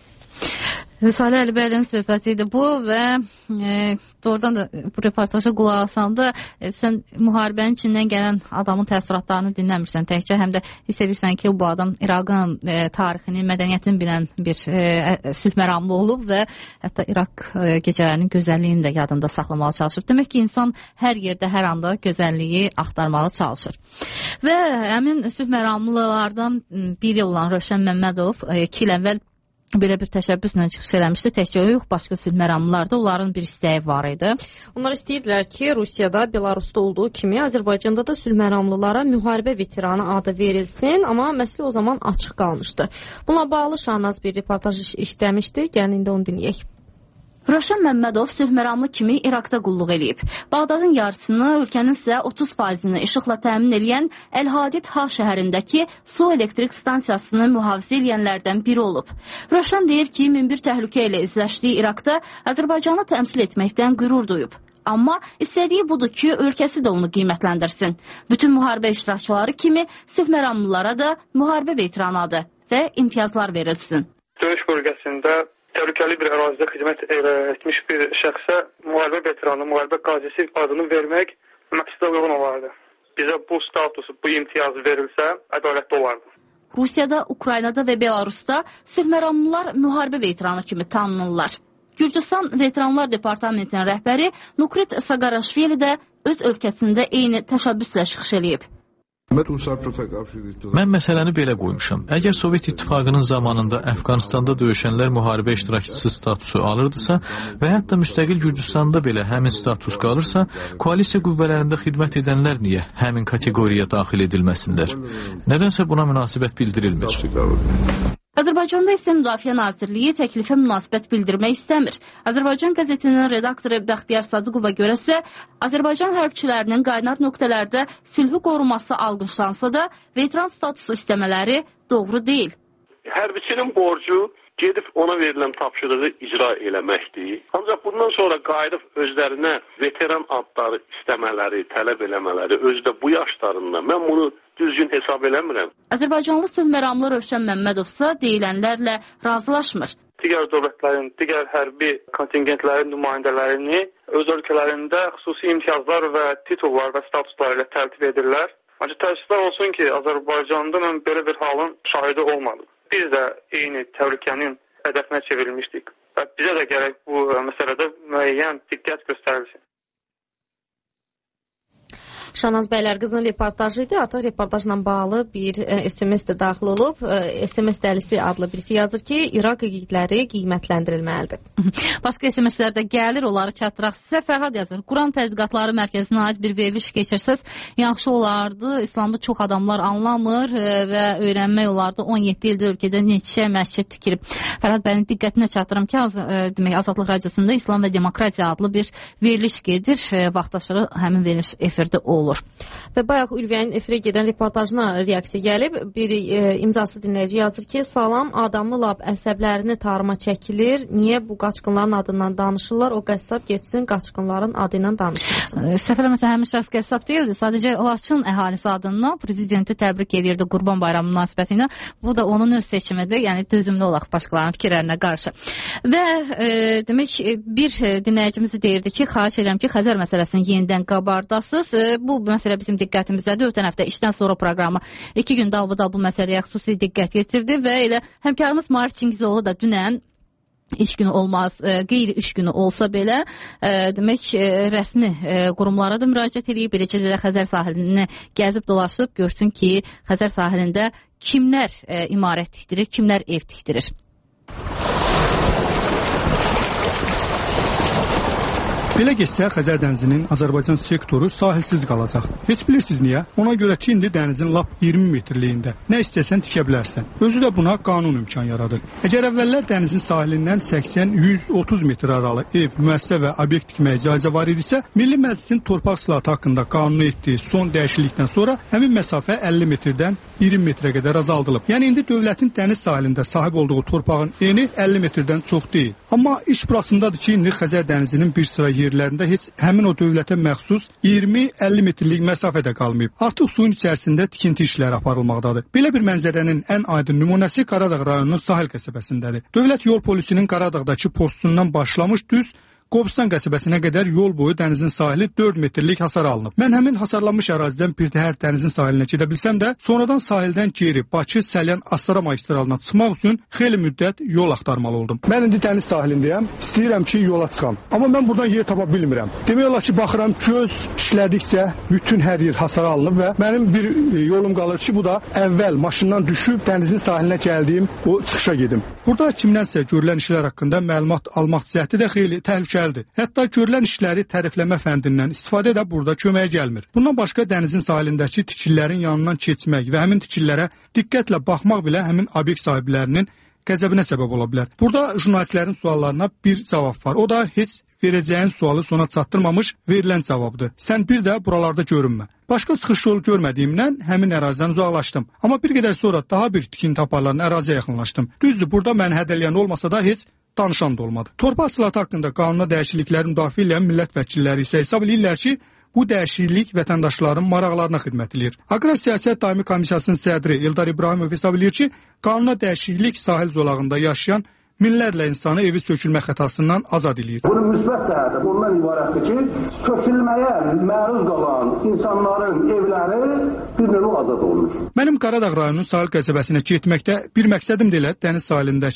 Salih Əlibəyli'nin söhbəti idi bu və doğrudan da bu reportaja qulaq asanda sən müharibənin içindən gələn adamın təəssüratlarını dinləmirsən təkcə, həm də hiss edirsən ki, bu adam İraqın tarixini, mədəniyyətini bilən bir sülhməramlı olub və hətta İraq gecələrinin gözəlliyini də yadında saxlamağa çalışır. Demək ki, insan hər yerdə, hər anda gözəlliyi axtarmağa çalışır. Və həmin sülhməramlılardan biri olan Rövşən Məmmədov 2 il əvvəl belə bir təşəbbüslə çıxış eləmişdi. Təkcə yox, başqa sülhməramlılarda onların bir istəyi var idi. Onlar istəyirdilər ki, Rusiyada, Belarusda olduğu kimi Azərbaycanda da sülhməramlılara müharibə veteranı adı verilsin, amma məsələ o zaman açıq qalmışdı. Bununla bağlı Şahnaz bir reportaj işləmişdi. Gəlin indi onu dinləyək. Rövşən Məmmədov sülhməramlı kimi İraqda qulluq eləyib. Bağdadın yarısını, ölkənin isə 30%-ni işıqla təmin eləyən Əl-Hadid H şəhərindəki su elektrik stansiyasını mühafizə eləyənlərdən biri olub. Rövşən deyir ki, minbir təhlükə ilə izləşdiyi İraqda Azərbaycanı təmsil etməkdən qürur duyub. Amma istədiyi budur ki, ölkəsi də onu qiymətləndirsin. Bütün müharibə iştirakçıları kimi sülhməramlılara da müharibə veteranı adı və imtiyazlar verilsin. Döyüş bölgəsində təhlükəli bir ərazidə xidmət etmiş bir şəxsə müharibə veteranı, müharibə qazisi adını vermək məqsədə uyğun olardı. Bizə bu statusu, bu imtiyazı verilsə, ədalətli olardı. Rusiyada, Ukraynada və Belarusda sülhməramlılar müharibə veteranı kimi tanınırlar. Gürcüstan Veteranlar Departamentinin rəhbəri Nukrit Saqaraşvili də öz ölkəsində eyni təşəbbüslə çıxış eləyib. Mən məsələni belə qoymuşam. Əgər Sovet İttifaqının zamanında Əfqanistanda döyüşənlər müharibə iştirakçısı statusu alırdısa və hətta müstəqil Gürcüstanda belə həmin status qalırsa, koalisiya qüvvələrində xidmət edənlər niyə həmin kateqoriyaya daxil edilməsinlər? Nədənsə buna münasibət bildirilmir. Azərbaycanda isə Müdafiə Nazirliyi təklifə münasibət bildirmək istəmir. Azərbaycan qəzetinin redaktoru Bəxtiyar Sadıqova görəsə, Azərbaycan hərbçilərinin qaynar nöqtələrdə sülhü qoruması alqışlansa da, veteran statusu istəmələri doğru deyil. Hərbiçinin borcu gedib ona verilən tapşırığı icra eləməkdir. Ancaq bundan sonra qayıdıb özlərinə veteran adları istəmələri, tələb eləmələri özdə bu yaşlarında mən bunu düzgün hesab eləmirəm. Azərbaycanlı sülh məramlı Rövşən Məmmədovsa deyilənlərlə razılaşmır. Digər dövlətlərin, digər hərbi kontingentlərin nümayəndələrini öz ölkələrində xüsusi imtiyazlar və titullar və statuslar ilə təltif edirlər. Ancaq təəssüflər olsun ki, Azərbaycanda mən belə bir halın şahidi olmadım. Biz də eyni təhlükənin hədəfinə çevrilmişdik və bizə də gərək bu məsələdə müəyyən diqqət göstərilsin. Şanaz Bəylərqızın reportajı idi. Artıq reportajla bağlı bir SMS də daxil olub. SMS dəlisi adlı birisi yazır ki, İraq igidləri qiymətləndirilməlidir. Başqa SMS-lər də gəlir, onları çatdıraq sizə. Fərhad yazır, Quran Tədqiqatları Mərkəzinə aid bir veriliş keçirsəz, yaxşı olardı. İslamda çox adamlar anlamır və öyrənmək olardı. 17 ildir ölkədə neçə məscid tikirib. Fərhad bəyin diqqətinə çatdırım ki, demək, Azadlıq Radiosunda İslam və Demokratiya adlı bir veriliş gedir. Vaxtaşırı həmin veriliş efirdə olur. Və bayaq Ülviyyənin efirə gedən reportajına reaksiya gəlib. Bir imzası dinləyici yazır ki, salam, adamı lap əsəblərini tarıma çəkilir. Niyə bu qaçqınların adından danışırlar? O qəssab getsin, qaçqınların adı ilə danışmasın. Səfərə məsələn, həmin şəxs qəssab deyildi. Sadəcə Laçın əhalisi adından prezidenti təbrik edirdi Qurban Bayramı münasibəti ilə. Bu da onun öz seçimidir. Yəni dözümlü olaq başqalarının fikirlərinə qarşı. Və demək, bir dinləyicimiz deyirdi ki, xahiş edirəm ki, Xəzər məsələsini yenidən qabardasınız. Bu məsələ bizim diqqətimizdədir. Ötən həftə işdən sonra proqramı 2 gün dalbadal bu məsələyə xüsusi diqqət yetirdi və elə həmkarımız Marif Çingizoğlu da dünən iş günü olmaz, qeyri iş günü olsa belə demək rəsmi qurumlara da müraciət edib, beləcə də Xəzər sahilini gəzib dolaşıb görsün ki, Xəzər sahilində kimlər imarət tikdirir, kimlər ev tikdirir. Belə getsə, Xəzər dənizinin Azərbaycan sektoru sahilsiz qalacaq. Heç bilirsiniz niyə? Ona görə ki, indi dənizin lap 20 metrliyində. Nə istəsən tikə bilərsən. Özü də buna qanun imkan yaradır. Əgər əvvəllər dənizin sahilindən 80-130 metr aralı ev, müəssisə və obyekt tikməyə icazə var idisə, Milli Məclisin torpaq islahatı haqqında qanuna etdiyi son dəyişiklikdən sonra həmin məsafə 50 metrdən 20 metrə qədər azaldılıb. Yəni indi dövlətin dəniz sahilində sahib olduğu torpağın eni 50 metrdən çox deyil. Amma iş burasındadır ki, indi Xəzər dənizinin bir sıra yerlərində heç həmin o dövlətə məxsus 20-50 metrlik məsafədə qalmayıb. Artıq suyun içərisində tikinti işləri aparılmaqdadır. Belə bir mənzərənin ən aydın nümunəsi Qaradağ rayonunun Sahil qəsəbəsindədir. Dövlət yol polisinin Qaradağdakı postundan başlamış düz Qobustan qəsəbəsinə qədər yol boyu dənizin sahili 4 metrlik hasar alınıb. Mən həmin hasarlanmış ərazidən bir təhər dənizin sahilinə gedə bilsəm də, sonradan sahildən geri Bakı, Səlyan, Astara magistralına çıxmaq üçün xeyli müddət yol axtarmalı oldum. Mən indi dəniz sahilindəyəm, istəyirəm ki, yola çıxam. Amma mən buradan yer tapa bilmirəm. Demək olar ki, baxıram, göz işlədikcə bütün hər yer hasar alınıb və mənim bir yolum qalır ki, bu da əvvəl maşından düşüb dənizin sahilinə gəldiyim o çıxışa gedim. Burada kimdənsə görülən işlər haqqında məlumat almaq cəhdi də xeyli təhlükəlidir. Hətta görülən işləri tərifləmə fəndindən istifadə də burada köməyə gəlmir. Bundan başqa dənizin sahilindəki tikililərin yanından keçmək və həmin tikililərə diqqətlə baxmaq belə həmin obyekt sahiblərinin qəzəbinə səbəb ola bilər. Burada jurnalistlərin suallarına bir cavab var. O da heç verəcəyin sualı sona çatdırmamış verilən cavabdır. Sən bir də buralarda görünmə. Başqa çıxış yolu görmədiyimdən həmin ərazidən uzaqlaşdım. Amma bir qədər sonra daha bir tikinti aparılan əraziyə yaxınlaşdım. Düzdür, burada məni hədələyən olmasa da heç danışan da olmadı. Torpaq islahatı haqqında qanuna dəyişiklikləri müdafiə edən millət vəkilləri isə hesab edirlər ki, bu dəyişiklik vətəndaşların maraqlarına xidmət edir. Aqrar Siyasət Daimi Komissiyasının sədri Eldar İbrahimov hesab edir ki, qanuna dəyişiklik sahil zolağında yaşayan minlərlə insanı evi sökülmə xətasından azad edir. Bunun müsbət cəhəti bundan ibarətdir ki, sökülməyə məruz qalan insanların evləri bir növ azad olunur. Mənim Qaradağ rayonunun Sahil qəsəbəsinə getməkdə bir məqsədim də elə dəniz sahilindəki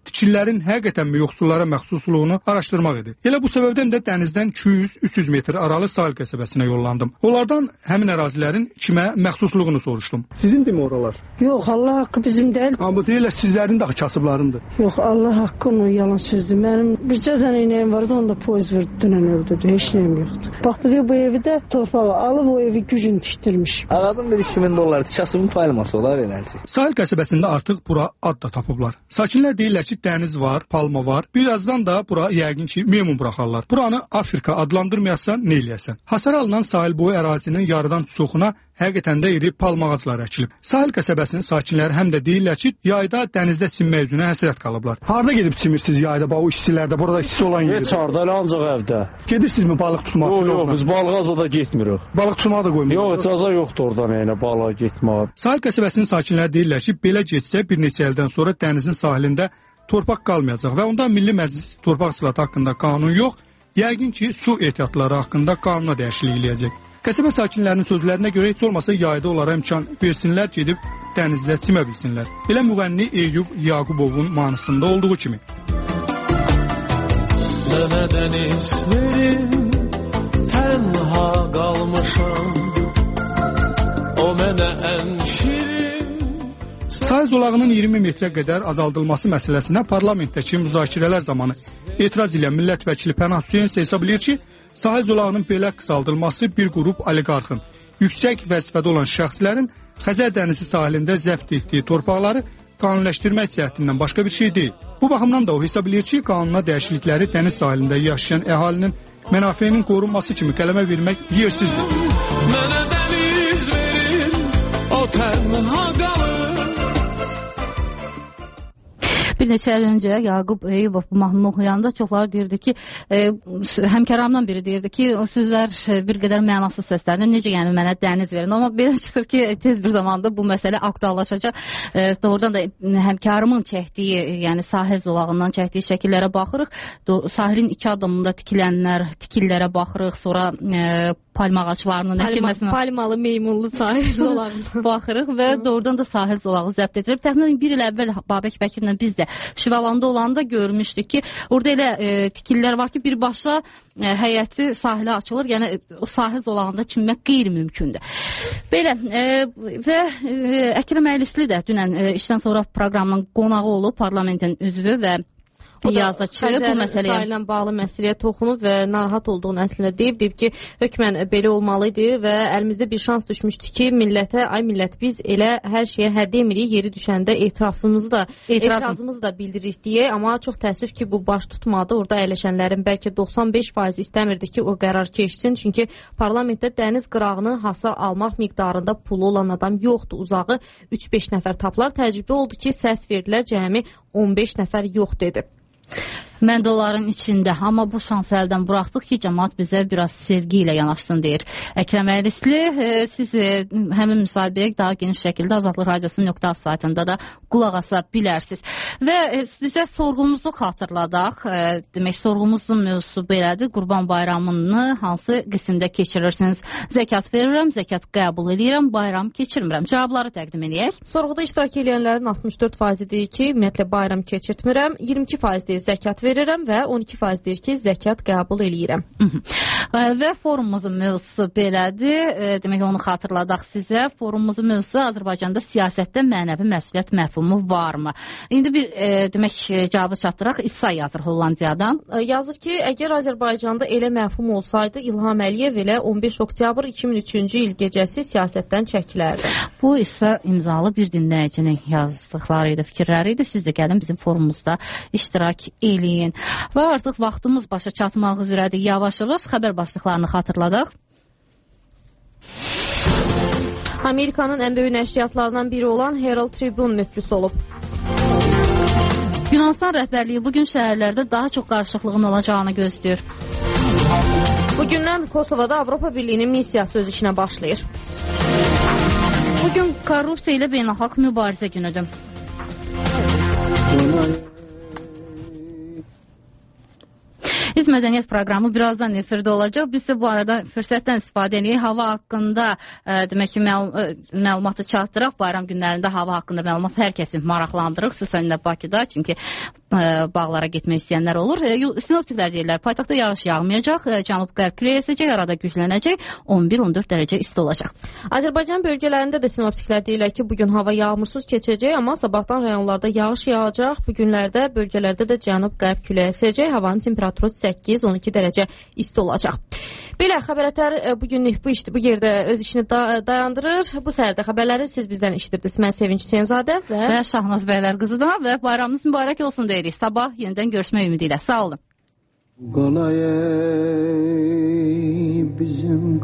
tikililərin həqiqətənmi yoxsullara məxsusluğunu araşdırmaq idi. Elə bu səbəbdən də dənizdən 200-300 metr aralı sahil qəsəbəsinə yollandım. Onlardan həmin ərazilərin kimə məxsusluğunu soruşdum. Sizindir mi oralar? Yox, Allah haqqı bizim deyil. Amma deyirlər sizlərin də kasıblarındır. Yox, Allah haqqı onun yalan sözdür. Mənim bircə dənə inəyim vardı, onda poyuz vurdu, dünən öldürdü. Heç nəyim yoxdur. Bax, bu evi də torpağa alıb o evi gücün tikdirmiş. Ağacın bir 2000 dollar tikasının paylaması olar eləncə. Sahil qəsəbəsində artıq bura ad da tapıblar. Sakinlər deyirlər ki, dəniz var, palma var. Birazdan da bura yəqin ki, memnun buraxarlar. Buranı Afrika adlandırmayasan, nə eləyəsən? Hasar alınan sahil boyu ərazinin yarıdan çoxuna həqiqətən də iri palma ağacları əkilib. Sahil qəsəbəsinin sakinləri həm də deyirlər ki, yayda dənizdə çimmək üzünə həsrət qalıblar. Harda gedib çimirsiniz yayda, bax o istilərdə, burada isti olan yerdə? Heç harda, ancaq evdə. Gedirsinizmi balıq tutmağa? Yox, biz balığa da getmirik. Balıq tutmağa da qoymuruq. Yox, icazə yoxdur oradan yəni balığa getməyə. Sahil qəsəbəsinin sakinləri deyirlər ki, belə getsə bir neçə ildən sonra dənizin sahilində torpaq qalmayacaq və onda Milli Məclis torpaq islahatı haqqında qanun yox, yəqin ki, su ehtiyatları haqqında qanuna dəyişiklik eləyəcək. Qəsəbə sakinlərinin sözlərinə görə heç olmasa yayda onlara imkan versinlər, gedib dənizdə çimə bilsinlər. Elə müğənni Eyüp Yaqubovun mahnısında olduğu kimi. Mənə dəniz verin, tənha qalmışam, o mənə ən şirin. Sahil zolağının 20 metrə qədər azaldılması məsələsinə parlamentdəki müzakirələr zamanı etiraz edən millət vəkili Pənah Hüseyn hesab edir ki, sahil zolağının belə qısaldılması bir qrup oliqarxın, yüksək vəzifədə olan şəxslərin Xəzər dənizi sahilində zəbt etdiyi torpaqları qanunləşdirmək cəhdindən başqa bir şey deyil. Bu baxımdan da o hesab edir ki, qanuna dəyişiklikləri dəniz sahilində yaşayan əhalinin mənafeyinin qorunması kimi qələmə vermək yersizdir. Mənə dəniz verin, o tənha qalır. Bir neçə il öncə Yaqub Eyübov bu mahnını oxuyanda çoxları deyirdi ki, həmkarlarımdan biri deyirdi ki, o sözlər bir qədər mənasız səslənir. Necə yəni mənə dəniz verin? Amma belə çıxır ki, tez bir zamanda bu məsələ aktuallaşacaq. Doğrudan da həmkarımın çəkdiyi, yəni sahil zolağından çəkdiyi şəkillərə baxırıq. Sahilin 2 adımında tikillərə baxırıq. Sonra palma ağaclarının əkilməsinə palmalı meymunlu sahil zolağına baxırıq və doğrudan da sahil zolağı zəbt edilib. Təxminən 1 il əvvəl Babək Bəkirlə biz də Şivalanda olanda görmüşdük ki, orada elə tikillər var ki, birbaşa həyəti sahilə açılır. Yəni o sahil zolağında çimmək qeyri-mümkündür. Belə və Əkrəm Əylisli də dünən işdən sonra proqramın qonağı olub, parlamentin üzvü və yazıcı bu məsələyə sahillə bağlı məsələyə toxunub və narahat olduğunu əslində deyib ki, hökmən belə olmalı idi və əlimizdə bir şans düşmüşdü ki, millətə, ay millət, biz elə hər şeyə hə demirik, yeri düşəndə etirazımızı da bildiririk deyə, amma çox təəssüf ki, bu baş tutmadı. Orada əyləşənlərin bəlkə 95% istəmirdi ki, o qərar keçsin, çünki parlamentdə dəniz qırağını hasar almaq miqdarında pulu olan adam yoxdur. Uzağı 3-5 nəfər tapılar. Təəccüblü oldu ki, səs verdilər, cəmi 15 nəfər yox dedi. Mən də onların içində, amma bu şansı əldən buraxdıq ki, cəmaat bizə biraz sevgi ilə yanaşsın deyir. Əkrəm Əylisli, siz həmin müsahibəyə daha geniş şəkildə Azadlıq Radiosunun .az saytında da qulaq asa bilərsiniz. Və sizə sorğumuzu xatırladaq. Demək, sorğumuzun mövzusu belədir. Qurban bayramını hansı qismdə keçirirsiniz? Zəkat verirəm, zəkat qəbul edirəm, bayram keçirmirəm. Cavabları təqdim edək. Sorğuda iştirak edənlərin 64% deyir ki, ümumiyyətlə bayram keçirtmirəm, 22% deyir zəkat verirəm və 12% deyir ki, zəkat qəbul eləyirəm. Və forumumuzun mövzusu belədir. Demək, onu xatırladaq sizə. Forumumuzun mövzusu Azərbaycanda siyasətdə mənəvi məsuliyyət məfhumu varmı? İndi bir demək cavabı çatdıraq. İsa yazır Hollandiyadan. Yazır ki, əgər Azərbaycanda elə məfhum olsaydı, İlham Əliyev elə 15 oktyabr 2003-cü il gecəsi siyasətdən çəkilərdi. Bu İsa imzalı bir dinləyicinin yazdıqları idi, fikirləri idi. Siz də gəlin bizim forumumuzda iştirak eləyin. Və artıq vaxtımız başa çatmaq üzrədir. Yavaş-yavaş xəbər başlıqlarını xatırladaq. Amerikanın ən böyük nəşriyyatlarından biri olan Herald Tribune müflis olub. Yunanistan rəhbərliyi bugün şəhərlərdə daha çox qarışıqlığın olacağını gözləyir. Bugündən Kosovada Avropa Birliyinin missiyası öz işinə başlayır. Bugün korrupsiya ilə beynəlxalq mübarizə günüdür. Biz mədəniyyət proqramı birazdan efirdə olacaq. Biz də bu arada fürsətdən istifadə edək. Hava haqqında demək ki, məlumatı çatdıraq. Bayram günlərində hava haqqında məlumat hər kəsi maraqlandırır, xüsusən də Bakıda. Çünki bağlara getmək istəyənlər olur. Sinoptiklər deyirlər, paytaxtda yağış yağmayacaq, cənub-qərb küləyi əsəcək, arada güclənəcək, 11-14 dərəcə isti olacaq. Azərbaycan bölgələrində də sinoptiklər deyirlər ki, bugün hava yağmursuz keçəcək, amma sabahdan rayonlarda yağış yağacaq. Bu günlərdə bölgələrdə də cənub-qərb küləyi əsəcək, havanın temperaturu 8-12 dərəcə isti olacaq. Belə xəbərətər bugünlük bu yerdə öz işini dayandırır. Bu səhərdə xəbərləri siz bizdən eşidirdiniz. Mən Sevinç Hüseynzadə və Şahnaz Bəylər qızıdan və bayramınız mübarək olsun deyirik. Sabah yenidən görüşmək ümidi ilə. Sağ olun. Qalay bizim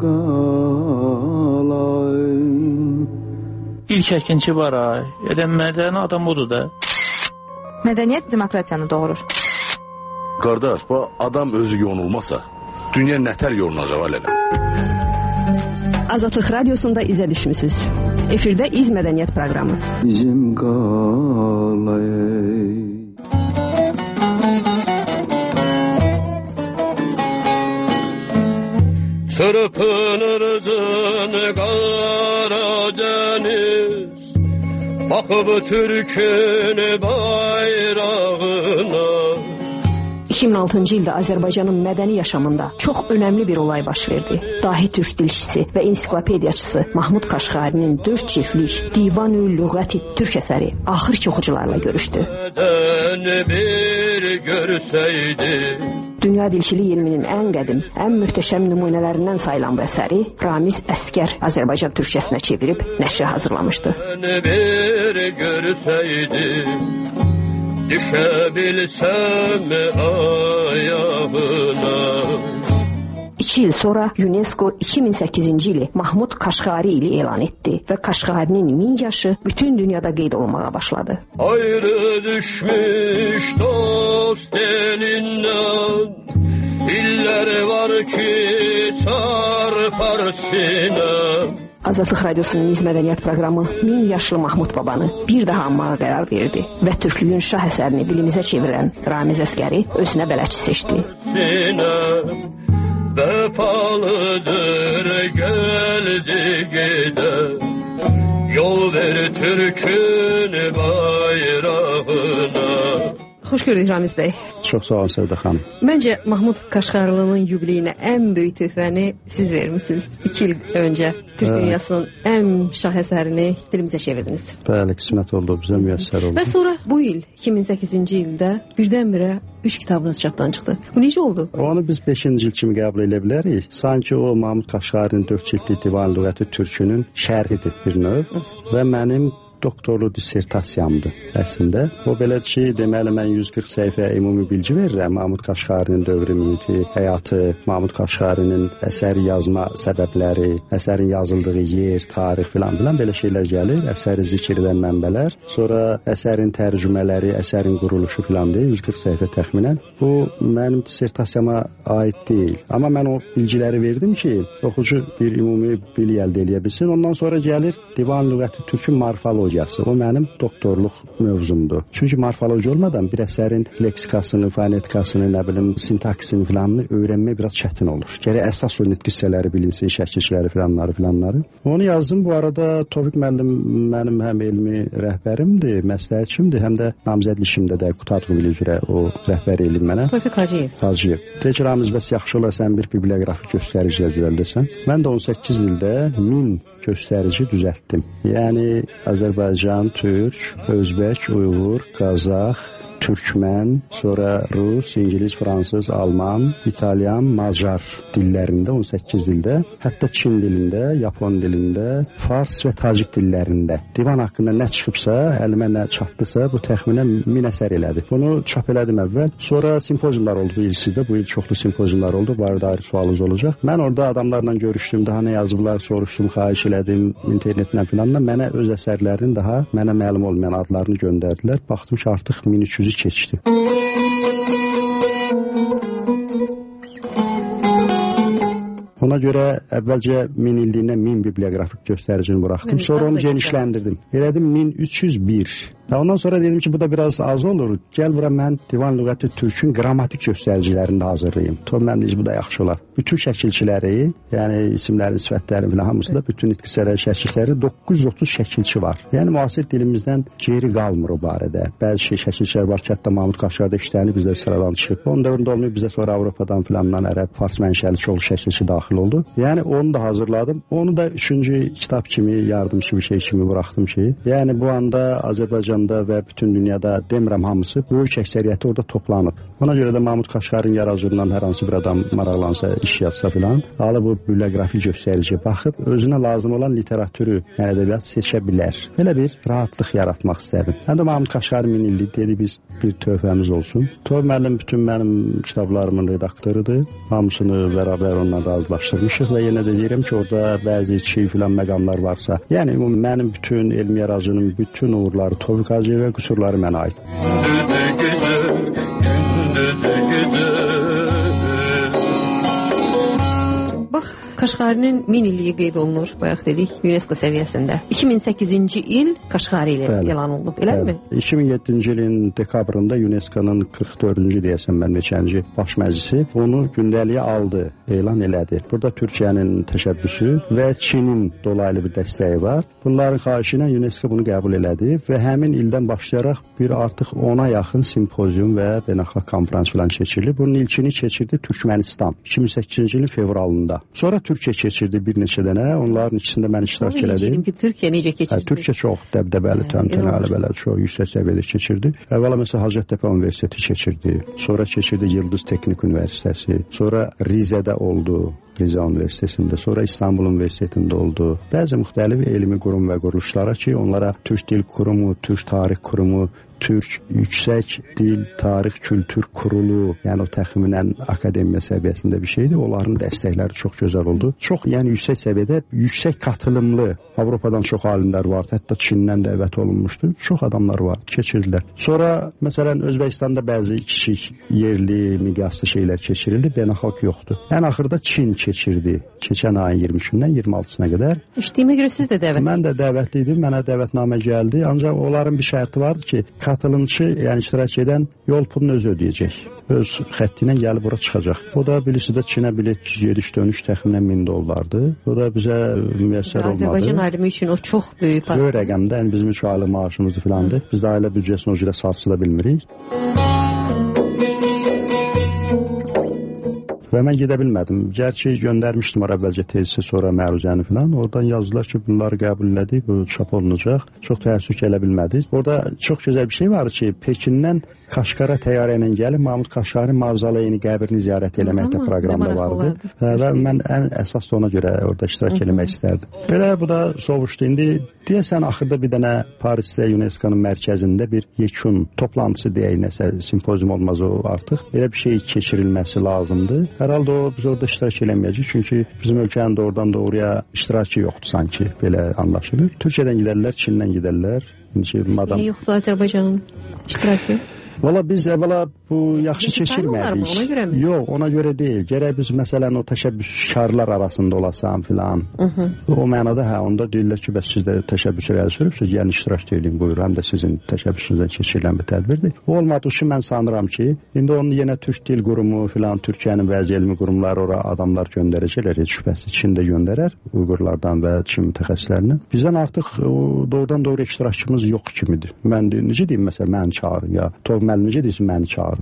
qalay. İlk əkinçi var ay. Elə mədəni adam odur da. Mədəniyyət demokratiyanı doğurur. Qardaş, bu adam özü yonulmasa, dünya nətər yolunacaq alələ? Azadlıq Radiosunda izə düşmüsünüz. Efirdə İz Mədəniyyət proqramı. Bizim qalay. Çırpınırdın qara dəniz, baxıb Türkün bayrağına. 2006-cı ildə Azərbaycanın mədəni yaşamında çox önəmli bir olay baş verdi. Dahi türk dilçisi və ensiklopediyaçısı Mahmud Kaşğarinin 4 ciltlik Divan-ül Lüğət-i Türk əsəri axır oxucularla görüşdü. Dünya dilçilik ilminin ən qədim, ən möhtəşəm nümunələrindən sayılan bu əsəri Ramiz Əskər Azərbaycan türkçəsinə çevirib nəşrə hazırlamışdı. Düşebilsem ayağına. 2 il sonra UNESCO 2008-ci ili Mahmud Kaşğari ili elan etdi və Kaşğarinin 1000 yaşı bütün dünyada qeyd olunmağa başladı. Ayrı düşmüş dost elinden, iller var ki çarpar sinem. Azadlıq Radiosunun İz Mədəniyyət proqramı 1000 yaşlı Mahmud babanı bir daha anmağa qərar verdi və türklüyün şah əsərini dilimizə çevirən Ramiz Əskəri özünə bələdçi seçdi. Vefalıdır geldi gider, yol ver Türk'ün bayrağına. Xoş gördük Ramiz bəy. Çox sağ olun Səvdə xanım. Məncə Mahmud Kaşğarlının yubileyinə ən böyük töhfəni siz vermisiniz. 2 il öncə Türk dünyasının ən şah əsərini dilimizə çevirdiniz. Bəli, qismət oldu, bizə müyəssər oldu. Və sonra bu il 2008-ci ildə birdən-birə 3 kitabınız çapdan çıxdı. Bu necə oldu? Onu biz 5-ci il kimi qəbul edə bilərik. Sanki o Mahmud Kaşğarinin 4 ciltlik Divan Lüğəti Türkünün şərhidir bir növ və mənim doktorluq dissertasiyamdır əslində. O belə ki, deməli mən 140 səhifə ümumi bilgi verirəm. Mahmud Kaşğarinin dövrü mühiti, həyatı, Mahmud Kaşğarinin əsəri yazma səbəbləri, əsərin yazıldığı yer, tarix filan belə şeylər gəlir. Əsəri zikr edən mənbələr, sonra əsərin tərcümələri, əsərin quruluşu filan deyil, 140 səhifə təxminən. Bu mənim dissertasiyama aid deyil. Amma mən o bilgiləri verdim ki, oxucu bir ümumi bilik əldə edə bilsin. Ondan sonra gəlir Divan Lüğəti Türkün marfologiyası. O mənim doktorluq mövzumdur. Çünki morfologiya olmadan bir əsərin leksikasını, fonetikasını, nə bilim, sintaksini filanını öyrənmək biraz çətin olur. Gərək əsas o nitq hissələri bilinsin, şəkilləri filanları. Onu yazdım. Bu arada Tofiq müəllim mənim həm elmi rəhbərimdir, məsləhətçimdir, həm də namizədliyimdə də Qutadğı üzrə o rəhbər eləyir mənə. Tofiq Hacıyev. Deyir ki, Ramiz, bəs yaxşı olar sən bir biblioqrafi göstəricilə düzəldəsən. Mən də 18 ildə 1000 göstərici düzəltdim. Yəni Azərbaycan, Türk, Özbək, Uyğur, Qazax, Türkmən, sonra Rus, İngilis, Fransız, Alman, İtalyan, Macar dillərində 18 dildə, hətta Çin dilində, Yapon dilində, Fars və Tacik dillərində. Divan haqqında nə çıxıbsa, əlimə nə çatdısa, bu təxminən 1000 əsər elədi. Bunu çap elədim əvvəl. Sonra simpoziyumlar oldu bu il sizdə. Bu il çoxlu simpoziyumlar oldu. Bu arada ayrı sualınız olacaq. Mən orada adamlarla görüşdüm, daha nə yazıblar, soruşdum, xahiş elədim, internetlə filanla. Mənə öz əsərlərinin daha mənə məlum olmayan adlarını göndərdilər. Baxdım ki, artıq 1300 keçdi. Ona Ona görə əvvəlcə 1000 illiyinə 1000 biblioqrafik göstəricini buraxdım. Sonra onu genişləndirdim. Elədim 1301. Ondan sonra dedim ki, bu da biraz az olur. Gəl bura mən Divan Lüğəti Türkün qrammatik göstəricilərini də hazırlayayım. Mən bu da yaxşı olar. Bütün şəkilçiləri, yəni isimlərin, sifətlərin filan hamısında bütün nitqisələr şəkilçiləri 930 şəkilçi var. Yəni müasir dilimizdən geri qalmır o barədə. Bəzi şəkilçilər var ki, hətta Mahmud Qaşqarda işləyəni bizdə sıradan çıxıb. Onun dövründə olmayıb bizə sonra Avropadan filandan ərəb, fars mənşəli çoxlu şəkilçi daxil oldu. Yəni onu da hazırladım. Onu da 3-cü kitab kimi, yardımçı bir şey kimi buraxdım ki, yəni bu anda Azərbaycanda və bütün dünyada demirəm hamısı, böyük əksəriyyəti orada toplanıb. Ona görə də Mahmud Qaşqarın yaradıcılığından hər hansı bir adam maraqlansa, iş yazsa filan, alıb bu biblioqrafi göstəriciyə baxıb, özünə lazım olan literatürü, yəni ədəbiyyat seçə bilər. Belə bir rahatlıq yaratmaq istədim. Həm də Mahmud Qaşqarın 1000 illik dedi, biz bir töhfəmiz olsun. Toy müəllim bütün mənim kitablarımın redaktorudur. Hamısını bərabər onunla razılaşdırmışıq və yenə də deyirəm ki, orada bəzi çiğ filan məqamlar varsa, yəni mənim bütün elmi yaradıcının bütün uğurları Tofiq Hacıyevə, qüsurları mənə aid. Bax, Qaşqarinin 1000 illiyi qeyd olunur, bayaq dedik, UNESCO səviyyəsində. 2008-ci il Qaşqari ilə elan olunub, eləmi? 2007-ci ilin dekabrında UNESCO-nun 44-cü deyəsən mən neçənci baş məclisi onu gündəliyə aldı, elan elədi. Burada Türkiyənin təşəbbüsü və Çinin dolaylı bir dəstəyi var. Bunların xahişi ilə UNESCO bunu qəbul elədi və həmin ildən başlayaraq bir artıq 10-a yaxın simpozium və beynəlxalq konfrans filan keçirildi. Bunun ilkini keçirdi Türkmənistan 2008-ci ilin fevralında. Sonra Türkiyə keçirdi bir neçə dənə. Onların ikisində mən iştirak elədim. Türkiyə necə keçirdi? Türkiyə çox dəbdəbəli, təntənəli belə çox yüksək səviyyədə keçirdi. Əvvəla məsələn Hacəttepe Universiteti keçirdi. Sonra keçirdi Yıldız Teknik Universiteti. Sonra Rizədə oldu. Rize Üniversitesi'nde, sonra İstanbul Üniversitesi'nde oldu. Bəzi müxtəlif elmi qurum və quruluşlara ki, onlara Türk Dil Kurumu, Türk Tarix Kurumu, Türk Yüksək Dil, Tarix, Kültür Kurulu, yəni o təxminən akademiya səviyyəsində bir şeydir. Onların dəstəkləri çox gözəl oldu. Çox, yəni yüksək səviyyədə, yüksək katılımlı Avropadan çox alimlər vardı. Hətta Çindən dəvət olunmuşdu. Çox adamlar var, keçirdilər. Sonra, məsələn, Özbəkistanda bəzi kiçik yerli, miqyaslı şeylər keçirildi. Beynəlxalq yoxdur. Ən axırda Çin keçirdi. Keçən ayın 23-dən 26-sına qədər. İşdiyimə görə siz də dəvət. Mən də dəvətli idim. Mənə dəvətnamə gəldi. Ancaq onların bir şərti vardı ki, katılımçı, yəni iştirak edən yol pulunu özü ödəyəcək. Öz xətti ilə gəlib bura çıxacaq. O da birisi də Çinə bilet gediş-dönüş təxminən $1000. O da bizə müyəssər olmadı. Azərbaycan alimi üçün o çox böyük böyük rəqəmdə, yəni bizim 3 ailə maaşımızdır filandır. Biz də ailə büdcəsini o cürə sarsıda bilmirik. Və mən gedə bilmədim. Gerçi göndərmişdim əvvəlcə tezisi, sonra məruzəni filan. Oradan yazdılar ki, bunları qəbul elədik, bu çap olunacaq. Çox təəssüf ki, elə bilmədik. Orada çox gözəl bir şey var ki, Pekindən Qaşqara təyyarə ilə gəlib Mahmud Qaşqarın mavzoleyini, qəbrini ziyarət eləmək də proqramda vardı. Və mən ən əsas da ona görə orada iştirak eləmək istərdim. Belə bu da sovuşdu. İndi deyəsən axırda bir dənə Parisdə UNESCO-nun mərkəzində bir yekun toplantısı deyək, nəsə simpozium olmaz o artıq. Belə bir şey keçirilməsi lazımdır. Hər halda o biz orada iştirak eləməyəcək. Çünki bizim ölkənin doğrudan doğruya iştirakı yoxdur sanki, belə anlaşılır. Türkiyədən gedərlər, Çindən gedərlər. Niyə yoxdur Azərbaycanın iştirakı? Valla biz əvvəla bu yaxşı keçirmədik. Ona görə mi? Yox, ona görə deyil. Gərək biz məsələn o təşəbbüskarlar arasında olasan filan. O mənada onda deyirlər ki, bəs siz də təşəbbüs irəli sürübsünüz, yəni iştirak edin, buyur. Həm də sizin təşəbbüsünüzdən keçirilən bir tədbirdir. O olmadığı üçün mən sanıram ki, indi onun yenə Türk Dil Qurumu filan, Türkiyənin bəzi elmi qurumları ora adamlar göndərəcəklər, heç şübhəsiz Çin də göndərər, Uyğurlardan və Çin mütəxəssislərindən. Bizdən artıq doğrudan doğru iştirakçımız yox kimidir. Mən necə deyim, məsələn, məni çağırın ya, müəllim necə deyirsin, məni çağırın.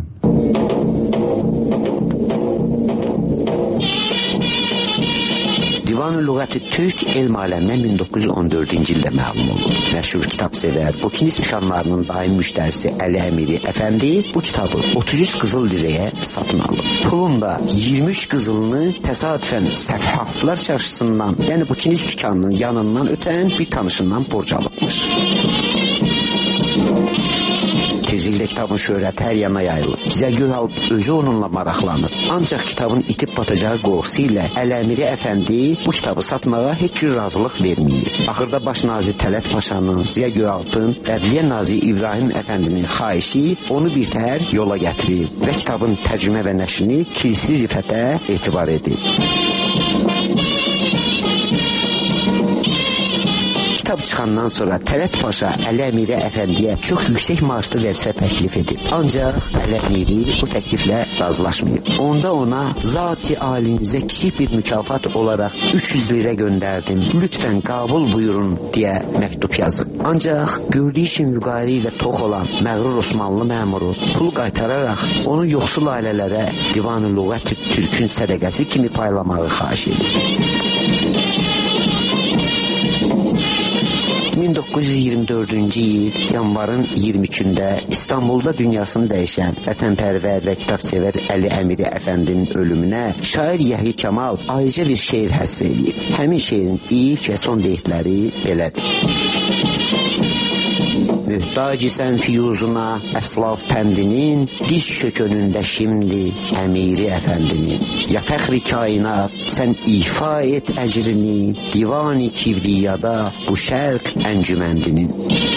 Divan-ı Lüğəti Türk elm aləminə 1914-cü ildə məlum olub. Məşhur kitabsevər, Bukinist şanlarının daim müştərisi Əli Əmiri Əfəndi bu kitabı 33 qızıl lirəyə satın alıb. Pulun da 23 qızılını təsadüfən Səfhaflar çarşısından, yəni Bukinist dükanının yanından ötən bir tanışından borc alıbmış. Tezliklə kitabın şöhrəti hər yana yayılıb. Zəgüralp özü onunla maraqlanıb. Ancaq kitabın itib batacağı qorxusu ilə Əl-Əmiri Əfəndi bu kitabı satmağa heç cür razılıq verməyib. Axırda baş nazir Tələt Paşanın, Zəgüralpın, Ədliyyə naziri İbrahim Əfəndinin xahişi onu birtəhər yola gətirib və kitabın tərcümə və nəşrini Kilisi Rifətə etibar edib. Kitab çıxandan sonra Tələt Paşa Əli Əmiri Əfəndiyə çox yüksək maaşlı vəzifə təklif edib. Ancaq Əli Əmiri bu təkliflə razılaşmayıb. Onda ona zat-i alinizə kiçik bir mükafat olaraq 300 lirə göndərdim. Lütfən qəbul buyurun deyə məktub yazıb. Ancaq gördüyü işin vüqarı ilə tox olan məğrur Osmanlı məmuru pulu qaytararaq onu yoxsul ailələrə Divan-ı Lüğət Türkün sədəqəsi kimi paylamağı xahiş edib. 1924-cü il yanvarın 23-də İstanbulda dünyasını dəyişən vətənpərvər və kitabsevər Əli Əmiri Əfəndinin ölümünə şair Yəhya Kamal ayrıca bir şeir həsr edib. Həmin şeirin ilk və son beytləri belədir. Mühtac isen fiyuzuna əslaf pəndinin, diz çökönündə şimdi Əmiri Əfəndinin. Ya fəxri kainat, sən ifa et əcrini, divani kibriyada bu şərq əncüməndinin.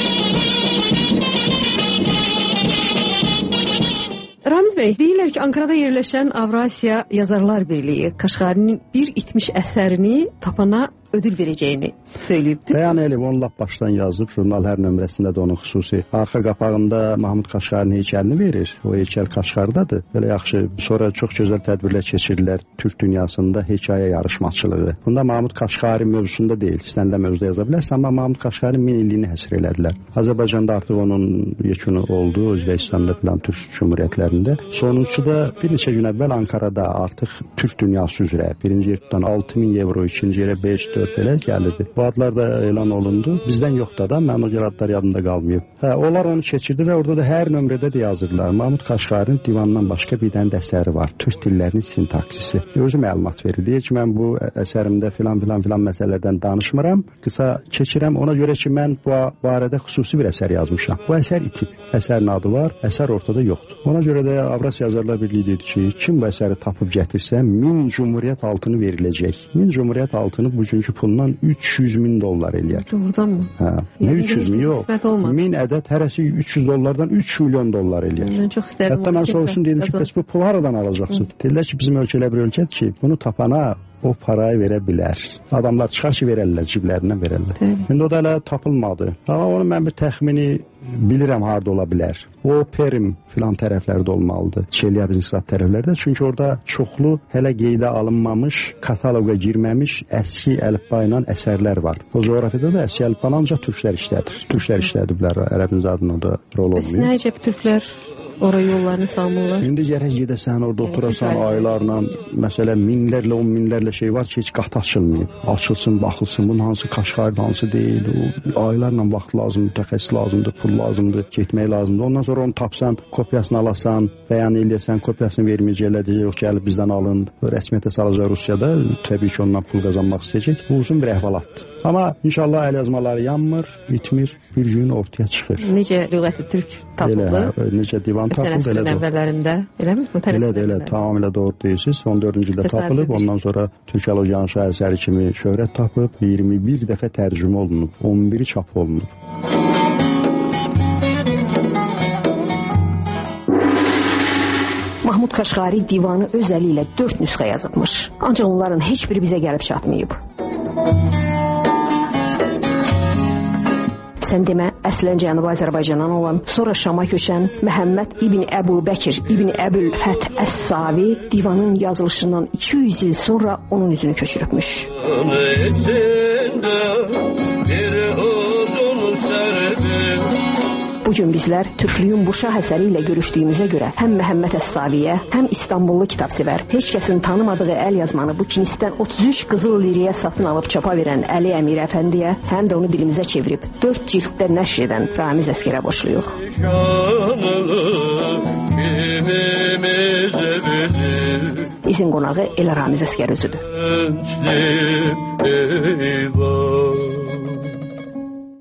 Ramiz bəy, deyirlər ki, Ankarada yerləşən Avrasiya Yazarlar Birliyi Kaşğarinin bir itmiş əsərini tapana ödül verəcəyini söyləyibdir. Bəyan elib, onu lap başdan yazıb, jurnal hər nömrəsində də onun xüsusi arxa qapağında Mahmud Kaşğarinin heykəlini verir. O heykəl Kaşğardadır. Belə yaxşı, sonra çox gözəl tədbirlər keçirirlər Türk dünyasında hekayə yarışmaçılığı. Bunda Mahmud Kaşğari mövzusunda deyil, istənilən mövzuda yaza bilərsən, amma Mahmud Kaşğarinin 1000 illiyini həsr elədilər. Azərbaycanda artıq onun yekunu oldu, Özbəkistanda filan Türk Cümhuriyyətlərində. Sonuncusu da bir neçə gün əvvəl Ankarada artıq Türk dünyası üzrə birinci yer tutan 6000 euro, ikinci yerə 5 belə gəlirdi. Bu adlar da elan olundu. Bizdən yoxdur da, mən o adlar yadımda qalmayıb. Onlar onu keçirdi və orada da hər nömrədə də yazırlar. Mahmud Kaşğarinin divanından başqa bir dənə əsəri var. Türk dillərinin sintaksisi. Özü məlumat verir. Deyir ki, mən bu əsərimdə filan məsələlərdən danışmıram. Qısa keçirəm. Ona görə ki, mən bu barədə xüsusi bir əsər yazmışam. Bu əsər itib. Əsərin adı var, əsər ortada yoxdur. Ona görə də Avrasiya Yazarlar Birliyi dedi ki, kim bu əsəri tapıb gətirsə 1000 cumhuriyyət altını veriləcək. 1000 cumhuriyyət altını bugünkü pulundan 300.000 dollar eləyər. Doğrudan mı? Hə. Ne 300.000 yox. 1000 ədəd hərəsi 300 dollardan 3 milyon dollar eləyər. Mən çox istərdim. Hətta mən soruşdum, dedim ki, bəs bu pulu haradan alacaqsın? Dedilər ki, bizim ölkə elə bir ölkədir ki, bunu tapana o parayı verə bilər. Adamlar çıxar ki, verərlər, ciblərindən verərlər. İndi o da hələ tapılmadı. Amma onu mən bir təxmini bilirəm harda ola bilər. O Perim filan tərəflərdə olmalıdır. Çelyabinsk tərəflərdə. Çünki orada çoxlu hələ qeydə alınmamış, kataloqa girməmiş əski əlifba ilə əsərlər var. O coğrafiyada da əski əlifba ancaq türklər işlədir. Türklər işlədiblər. Ərəbin zadının da rol olmuyor. Bəs nə əcəb türklər oraya yollarını salmırlar? İndi gərək gedəsən, orada oturasan aylarla, məsələn, minlərlə, 10 minlərlə şey var ki, heç qat açılmayıb. Açılsın, baxılsın, bunun hansı Kaşğarın, hansı deyil. O aylarla vaxt lazımdır, təxəssüs lazımdır, pul lazımdır, getmək lazımdır. Ondan sonra onu tapsan, kopyasını alasan, bəyan eləyəsən, kopyasını verməyəcəklər, yox gəlib bizdən alın, rəsmiyyətə salacaq Rusiyada, təbii ki, ondan pul qazanmaq istəyəcək. Bu uzun bir əhvalatdır. Amma inşallah əl yazmaları yanmır, bitmir, bir gün ortaya çıxır. Necə lüğəti türk tapıldı? Necə divan tapıldı, elə tamamilə doğru deyirsiniz. 14-cü ildə tapılıb, ondan sonra Türkologiyanın şahesəri kimi şöhrət tapıb, 21 dəfə tərcümə olunub, 11-i çap olunub. Mahmud Kaşğari divanı öz əli ilə 4 nüsxə yazıbmış. Ancaq onların heç biri bizə gəlib çatmayıb. Sən demə, əslən Cənubi Azərbaycandan olan, sonra Şama köçən Məhəmməd İbn Əbu Bəkir İbn Əbül Fəth Əs-Savi divanın yazılışından 200 il sonra onun üzünü köçürübmüş. Bugün bizlər Türklüyün bu şah əsəri ilə görüşdüyümüzə görə həm Məhəmməd Əs-Saviyə, həm İstanbullu kitabsevər, heç kəsin tanımadığı əl yazmanı bu kinisdən 33 qızıl liriyə satın alıb çapa verən Əli Əmiri Əfəndiyə, həm də onu dilimizə çevirib 4 cilddə nəşr edən Ramiz Əskərə borcluyuq. İzin qonağı elə Ramiz Əskər özüdür. 。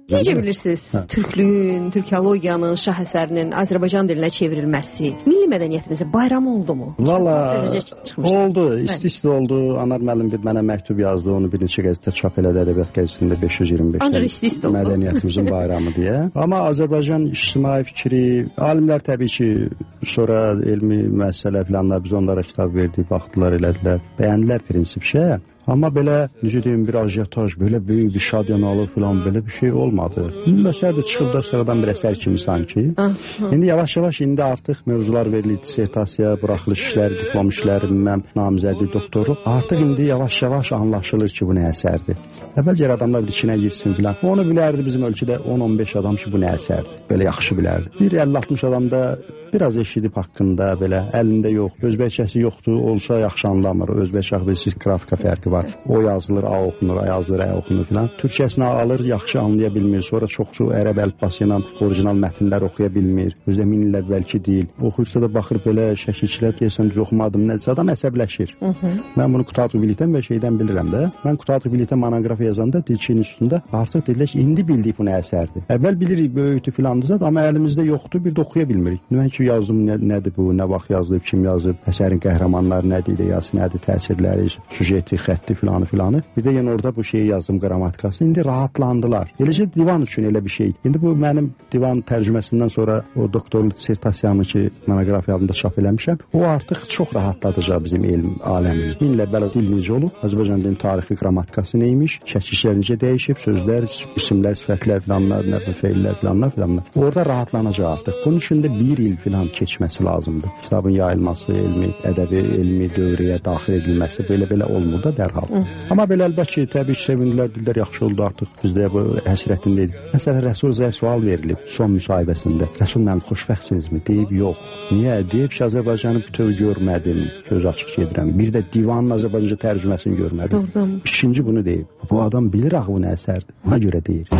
Necə bilirsiniz, türklüyün, türkologiyanın, şah əsərinin Azərbaycan dilinə çevrilməsi milli mədəniyyətimizin bayramı oldumu? Valla oldu, isti-isti oldu. Anar müəllim bir mənə məktub yazdı, onu bir neçə qəzetdə çap elədi, ədəbiyyat qəzetində 525 Ancaq isti-isti oldu. Mədəniyyətimizin bayramı deyə. Amma Azərbaycan ictimai fikri, alimlər təbii ki, sonra elmi müəssisələr filanlar biz onlara kitab verdik, baxdılar, elədilər, bəyəndilər prinsip şəyə. Amma belə, necə deyim, bir ajiyataj, belə böyük bir şadyanalıq falan, belə bir şey olmadı. Məsələ də çıxıb da sıradan bir əsər kimi sanki. İndi yavaş-yavaş indi artıq mövzular verilir, dissertasiya, buraxılış işləri, diplom işləri, namizədlik, doktorluq. Artıq indi yavaş-yavaş anlaşılır ki, bu nə əsərdir. Əvvəlcə adamlar bir içinə girsin filan. Onu bilərdi bizim ölkədə 10-15 adam ki, bu nə əsərdir. Belə yaxşı bilərdi. Bir 50-60 adam da biraz eşidib haqqında, belə əlində yox, özbəkçəsi yoxdur, olsa yaxşı anlamır. Özbəkçə bilirsiniz, qrafika fərqi var. O yazılır, A oxunur, A yazılır, Ə oxunur filan. Türkçəsini alır, yaxşı anlaya bilmir. Sonra çoxsu ərəb əlifbası ilə orijinal mətnlər oxuya bilmir. Özdə min il əvvəlki deyil. Oxuyursa da baxır belə şəkilçilər deyəsən düz oxumadım, nəsə adam əsəbləşir. Mən bunu Kutaatlı bilikdən və şeydən bilirəm də. Mən Kutaatlı bilikdən monoqrafiya yazanda Dilçinin üstündə artıq dedilər ki, indi bildik bu nə əsərdir. Əvvəl bilirik böyükdür filandırsa, amma əlimizdə yoxdur, bir də oxuya bilmirik. Mən ki yazdım, nədir bu, nə vaxt yazılıb, kim yazıb, əsərin qəhrəmanları nədir, ideyası nədir, təsirləri, süjeti, xətti filanı. Bir də yenə orada bu şeyi yazdım, qrammatikası. İndi rahatlandılar. Eləcə divan üçün elə bir şey. İndi bu mənim divan tərcüməsindən sonra o doktorluq dissertasiyamı ki, monoqrafiyamda çap eləmişəm, o artıq çox rahatladacaq bizim elm aləmini. Minlə belə dil necə olub, Azərbaycan dilinin tarixi qrammatikası neymiş, şəkilçilər necə dəyişib, sözlər, isimlər, sifətlər filanlar, feillər filanlar. Orada rahatlanacaq artıq. Bunun üçün də bir il filan keçməsi lazımdır. Kitabın yayılması, elmi, ədəbi, elmi dövrəyə daxil edilməsi belə olmur da dərhal. Amma belə əlbət ki, təbii ki, sevindilər, dillər yaxşı oldu artıq. Bizdə bu həsrətindəydik. Məsələn, Rəsul Zəyə sual verilib son müsahibəsində. Rəsul, mən xoşbəxtsinizmi? Deyib, yox. Niyə? Deyib ki, Azərbaycanı bütöv görmədim. Söz açıq gedirəm. Bir də divanın Azərbaycanca tərcüməsini görmədim. Doğrudan. İkinci bunu deyib. Bu adam bilir axı bu nə əsərdir. Ona görə deyir.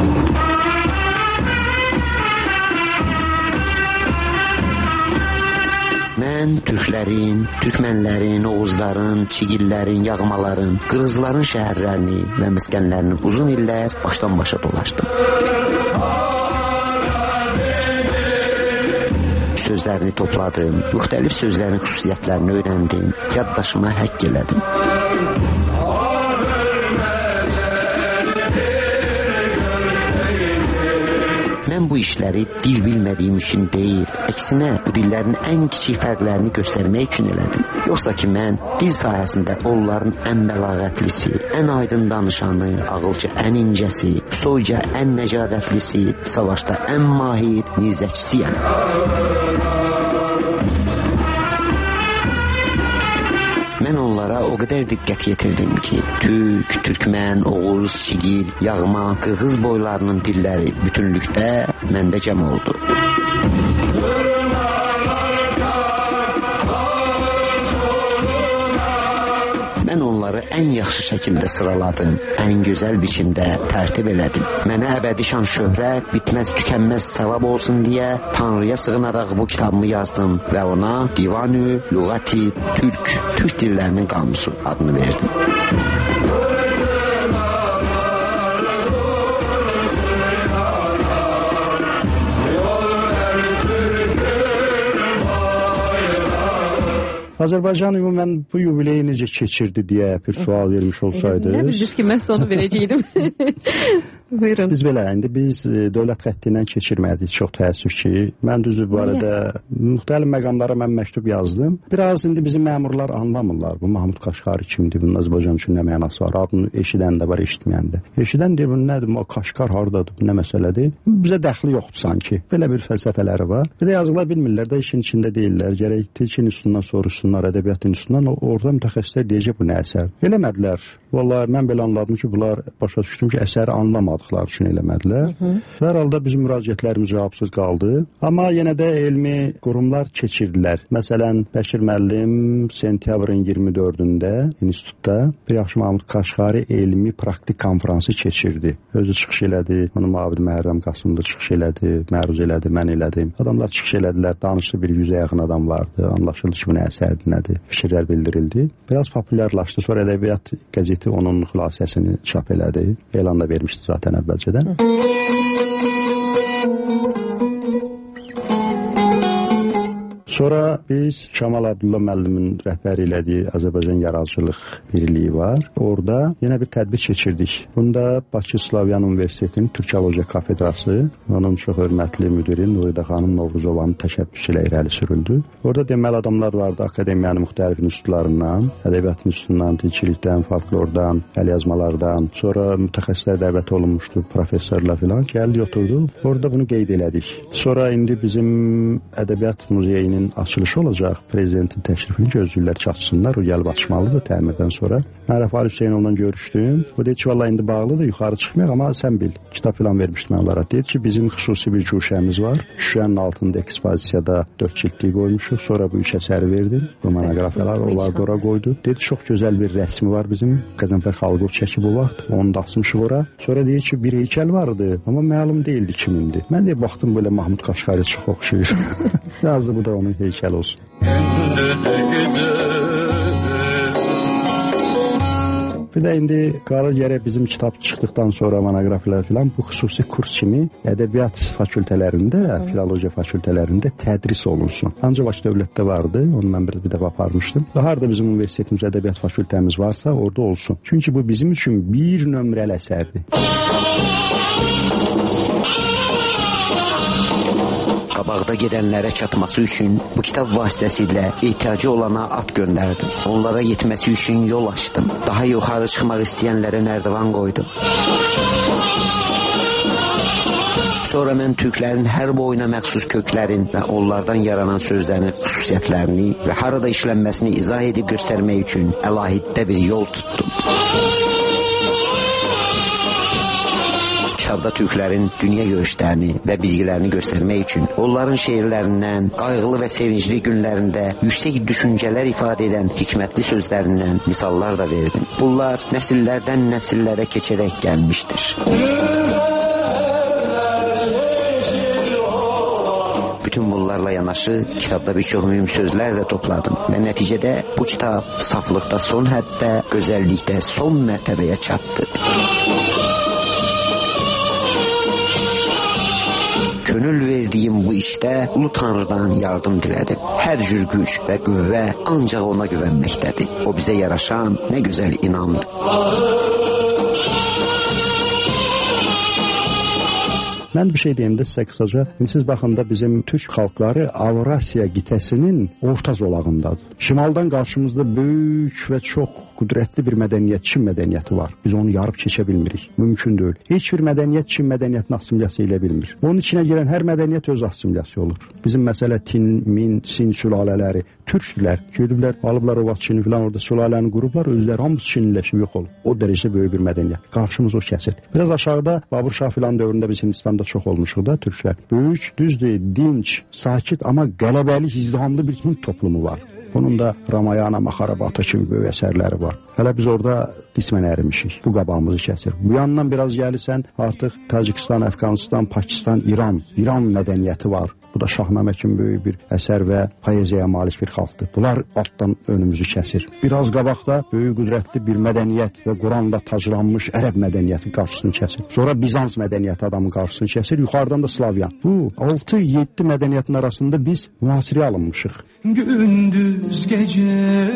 Mən türklərin, türkmənlərin, oğuzların, çigillərin, yağmaların, qırğızların şəhərlərini və məskənlərini uzun illər başdan başa dolaşdım. Sözlərini topladım, müxtəlif sözlərin xüsusiyyətlərini öyrəndim, yaddaşıma həkk elədim. Mən bu işləri dil bilmədiyim üçün deyil, əksinə bu dillərin ən kiçik fərqlərini göstərmək üçün elədim. Yoxsa ki, mən dil sahəsində onların ən bəlağətlisi, ən aydın danışanı, ağılca ən incəsi, soyca ən nəcabətlisi, savaşda ən mahir nizəçisiyəm. Mən onlara o qədər diqqət yetirdim ki, türk, türkmən, oğuz, çigil, yağma, qırğız boylarının dilləri bütünlükdə məndə cəm oldu. Mən onları ən yaxşı şəkildə sıraladım, ən gözəl biçimdə tərtib elədim. Mənə əbədi şan şöhrət, bitməz tükənməz savab olsun deyə Tanrıya sığınaraq bu kitabımı yazdım və ona Divanü Lüğati Türk dillərinin qamusu adını verdim. Azərbaycan ümumən bu yubileyi necə keçirdi deyə bir sual vermiş olsaydı. Nə bildiniz ki, mən onu verəcəydim. Buyurun. Biz belə, indi biz dövlət xətti ilə keçirmədik, çox təəssüf ki. Mən düzdür bu arada müxtəlif məqamlara mən məktub yazdım. Biraz indi bizim məmurlar anlamırlar. Bu Mahmud Kaşqari kimdir, bunun Azərbaycan üçün nə mənası var? Adını eşidən də var, eşitməyən də. Eşidən deyir, bu nədir, o Kaşqar hardadır, bu nə məsələdir? Bizə dəxli yoxdur sanki. Belə bir fəlsəfələri var. Bir də yazıqlar bilmirlər də işin içində deyirlər. Gərək Dilçinin üstündən soruşsunlar, ədəbiyyatın üstündən. Orada mütəxəssislər deyəcək bu nə əsər. Eləmədilər. Vallahi mən belə anladım ki, bunlar başa düşdüm ki, əsəri anlamadıqları üçün eləmədilər. Hər halda bizim müraciətlərimiz cavabsız qaldı. Amma yenə də elmi qurumlar keçirdilər. Məsələn, Bəkir müəllim sentyabrın 24-də institutda bir yaxşı Mahmud Kaşqari elmi praktik konfransı keçirdi. Özü çıxış elədi, onun müavini Məhərrəm Qasım da çıxış elədi, məruz elədi, mən elədim. Adamlar çıxış elədilər, danışdı, bir 100-ə yaxın adam vardı. Anlaşıldı ki, bu nə əsərdir, nədir? Fikirlər bildirildi. Biraz populyarlaşdı. Sonra ədəbiyyat qəzeti onun xülasəsini çap elədi. Elan da vermişdi zaten. həqiqətən əvvəlcədən. Sonra biz Kamal Abdullah müəllimin rəhbəri elədiyi Azərbaycan Yaradıcılıq Birliyi var. Orada yenə bir tədbir keçirdik. Bunda Bakı Slavyan Universitetinin Türkologiya kafedrası, onun çox hörmətli müdiri Nuridə xanım Novruzovanın təşəbbüsü ilə irəli sürüldü. Orada deməli adamlar vardı akademiyanın müxtəlif institutlarından, ədəbiyyat institutundan, dilçilikdən, folklordan, əlyazmalardan, sonra mütəxəssislər dəvət olunmuşdu, professorlar filan gəldi oturdu. Orada bunu qeyd elədik. Sonra indi bizim Ədəbiyyat Muzeyinin açılışı olacaq. Prezidentin təşrifini gözləyirlər ki, açsınlar. O gəlib açmalıdır təmirdən sonra. Mən Rəfali Hüseynovla görüşdüm. O deyir ki, vallahi indi bağlıdır, yuxarı çıxmayaq, amma sən bil. Kitab filan vermişdim mən onlara. Deyir ki, bizim xüsusi bir guşəmiz var. Şüşənin altında ekspozisiyada 4 cildlik qoymuşuq. Sonra bu 3 əsəri verdim. Bu monoqrafiyalar onlar da ora qoydu. Deyir, çox gözəl bir rəsmi var bizim. Qəzənfər Xalqov çəkib o vaxt. Onu da asmışıq ora. Sonra deyir ki, bir heykəl vardı, amma məlum deyildi kimindir. Mən də baxdım belə Mahmud Qaşqari çox oxşayır. Yazdı bu da onun heykəl olsun. Bir də indi qalır gərək bizim kitab çıxdıqdan sonra monoqrafiyalar filan bu xüsusi kurs kimi ədəbiyyat fakültələrində, filologiya fakültələrində tədris olunsun. Ancaq Bakı dövlətdə vardı, onu mən bir dəfə aparmışdım. Və harda bizim universitetimiz, ədəbiyyat fakültəmiz varsa orada olsun. Çünki bu bizim üçün bir nömrəli əsərdir. Qabaqda gedənlərə çatması üçün bu kitab vasitəsilə ehtiyacı olana at göndərdim. Onlara yetməsi üçün yol açdım. Daha yuxarı çıxmaq istəyənlərə nərdivan qoydum. Sonra mən türklərin hər boyuna məxsus köklərin və onlardan yaranan sözlərin xüsusiyyətlərini və harada işlənməsini izah edib göstərmək üçün əlahiddə bir yol tutdum. Kitabda türklərin dünya görüşlərini və bilgilərini göstərmək üçün onların şeirlərindən, qayğılı və sevincli günlərində yüksək düşüncələr ifadə edən hikmətli sözlərindən misallar da verdim. Bunlar nəsillərdən nəsillərə keçərək gəlmişdir. Bütün bunlarla yanaşı kitabda bir çox mühüm sözlər də topladım və nəticədə bu kitab saflıqda son həddə, gözəllikdə son mərtəbəyə çatdı. Könül verdiyim bu işdə Ulu Tanrıdan yardım dilədim. Hər cür güc və qüvvə ancaq ona güvənməkdədir. O bizə yaraşan nə gözəl inamdır. Mən bir şey deyim də sizə qısaca. Siz baxın da bizim türk xalqları Avrasiya qitəsinin orta zolağındadır. Şimaldan qarşımızda böyük və çox qüdrətli bir mədəniyyət, Çin mədəniyyəti var. Biz onu yarıb keçə bilmirik. Mümkün deyil. Heç bir mədəniyyət Çin mədəniyyətini assimilyasiya edə bilmir. Onun içinə girən hər mədəniyyət öz assimilyasiya olur. Bizim məsələ Tin, Min, Sin sülalələri, türkdülər. Gediblər, alıblar o vaxt Çini filan orada sülaləni qurublar, özləri hamısı Çinliləşib yox olub. O dərəcədə böyük bir mədəniyyət. Qarşımız o kəsir. Biraz aşağıda Babur Şah filan dövründə biz Hindistanda çox olmuşuq da türklər. Böyük, düzdür, dinc, sakit, amma qələbəli, izdihamlı bir Hind toplumu var. Bunun da Ramayana, Mahabharata kimi böyük əsərləri var. Hələ biz orada qismən ərimişik. Bu qabağımızı kəsir. Bu yandan biraz gəlirsən, artıq Tacikistan, Əfqanistan, Pakistan, İran mədəniyyəti var. Bu da Şahnamə kimi böyük bir əsər və poeziyaya malik bir xalqdır. Bunlar altdan önümüzü kəsir. Biraz qabaqda böyük qüdrətli bir mədəniyyət və Quranla taclanmış ərəb mədəniyyəti qarşısını kəsir. Sonra Bizans mədəniyyəti adamın qarşısını kəsir. Yuxarıdan da Slavyan. Bu 6-7 mədəniyyətin arasında biz mühasirəyə alınmışıq. Gündüz gecə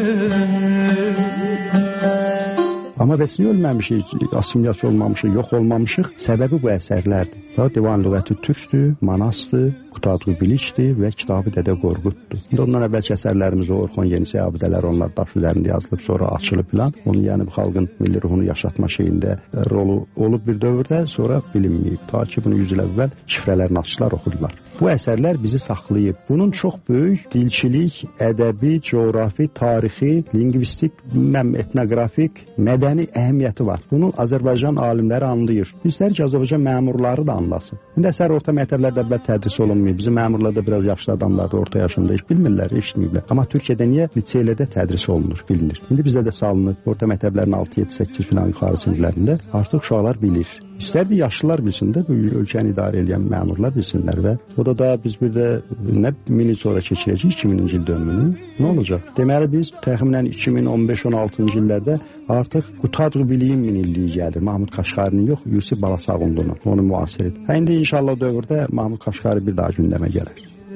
Amma bəs niyə ölməmişik, assimilyasiya olmamışıq, yox olmamışıq? Səbəbi bu əsərlərdir. Divan lüğəti türkdür, manasdır, Qutadğı bilikdir və Kitabı Dədə Qorquddur. Ondan əvvəlki əsərlərimiz Orxon Yenisi abidələr, onlar daş üzərində yazılıb, sonra açılıb filan. Onun yəni bu xalqın milli ruhunu yaşatma şeyində rolu olub bir dövrdə, sonra bilinməyib. Ta ki bunu 100 il əvvəl şifrələrini açdılar, oxudular. Bu əsərlər bizi saxlayıb. Bunun çox böyük dilçilik, ədəbi, coğrafi, tarixi, lingvistik, etnoqrafik, mədəni əhəmiyyəti var. Bunu Azərbaycan alimləri anlayır. İstər ki, Azərbaycan məmurları da anlasın. İndi əsər orta məktəblərdə əvvəl tədris olunmayıb. Bizim məmurlar da biraz yaşlı adamlar da orta yaşında heç bilmirlər, eşitməyiblər. Amma Türkiyədə niyə liseylərdə tədris olunur, bilinir. İndi bizdə də salınır. Orta məktəblərin 6, 7, 8 filan yuxarı siniflərində artıq uşaqlar bilir. İstərdi yaşlılar bilsin də, bu ölkəni idarə edən məmurlar bilsinlər və o da biz bir də nə 1000 il sonra keçirəcəyik 2000-ci il dönümünü. Nə olacaq? Deməli biz təxminən 2015-16-cı illərdə artıq Qutadğı biliyin minilliyi gəlir. Mahmud Kaşqarinin yox, Yusif Balasağunlu'nun onu müasir edir. İndi inşallah dövrdə Mahmud Kaşqari bir daha gündəmə gəlir.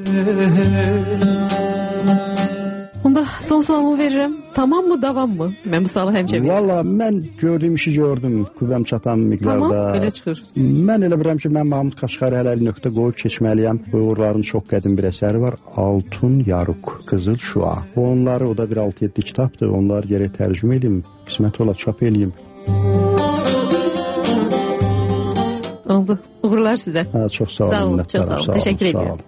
Onda son sualımı verirəm. Tamam mı, davam mı? Mən bu sualı həmişə verirəm. Valla mən gördüyüm işi gördüm. Qüvvəm çatan miqdarda. Tamam, belə çıxır. Mən elə bilirəm ki, mən Mahmud Kaşqari hələli nöqtə qoyub keçməliyəm. Bu uğurların çox qədim bir əsəri var. Altun Yaruk, Qızıl Şua. Onları, o da bir 6-7 kitabdır. Onları gərək tərcümə edeyim. Qismət ola çap eləyim. Oldu. Uğurlar sizə. Çox sağ olun. Sağ olun, çox sağ olun. Təşəkkür edirəm.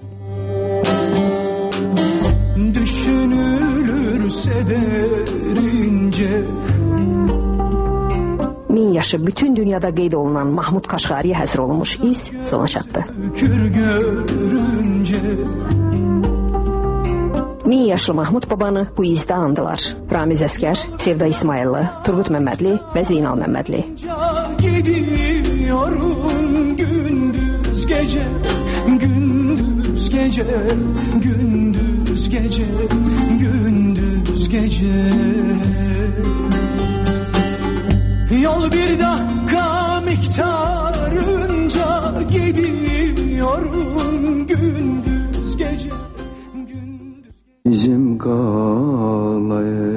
Düşünülürse derince 1000 yaşı bütün dünyada qeyd olunan Mahmud Kaşqariyə həsr olunmuş iz sona çatdı. 1000 yaşlı Mahmud babanı bu izdə andılar. Ramiz Əskər, Sevda İsmayıllı, Turgut Məmmədli və Zeynal Məmmədli. Gidiyorum gündüz gece, gündüz gece, gündüz gece, gündüz gece. Yol bir dakika miktarınca gidiyorum gündüz gece. Bizim qalaya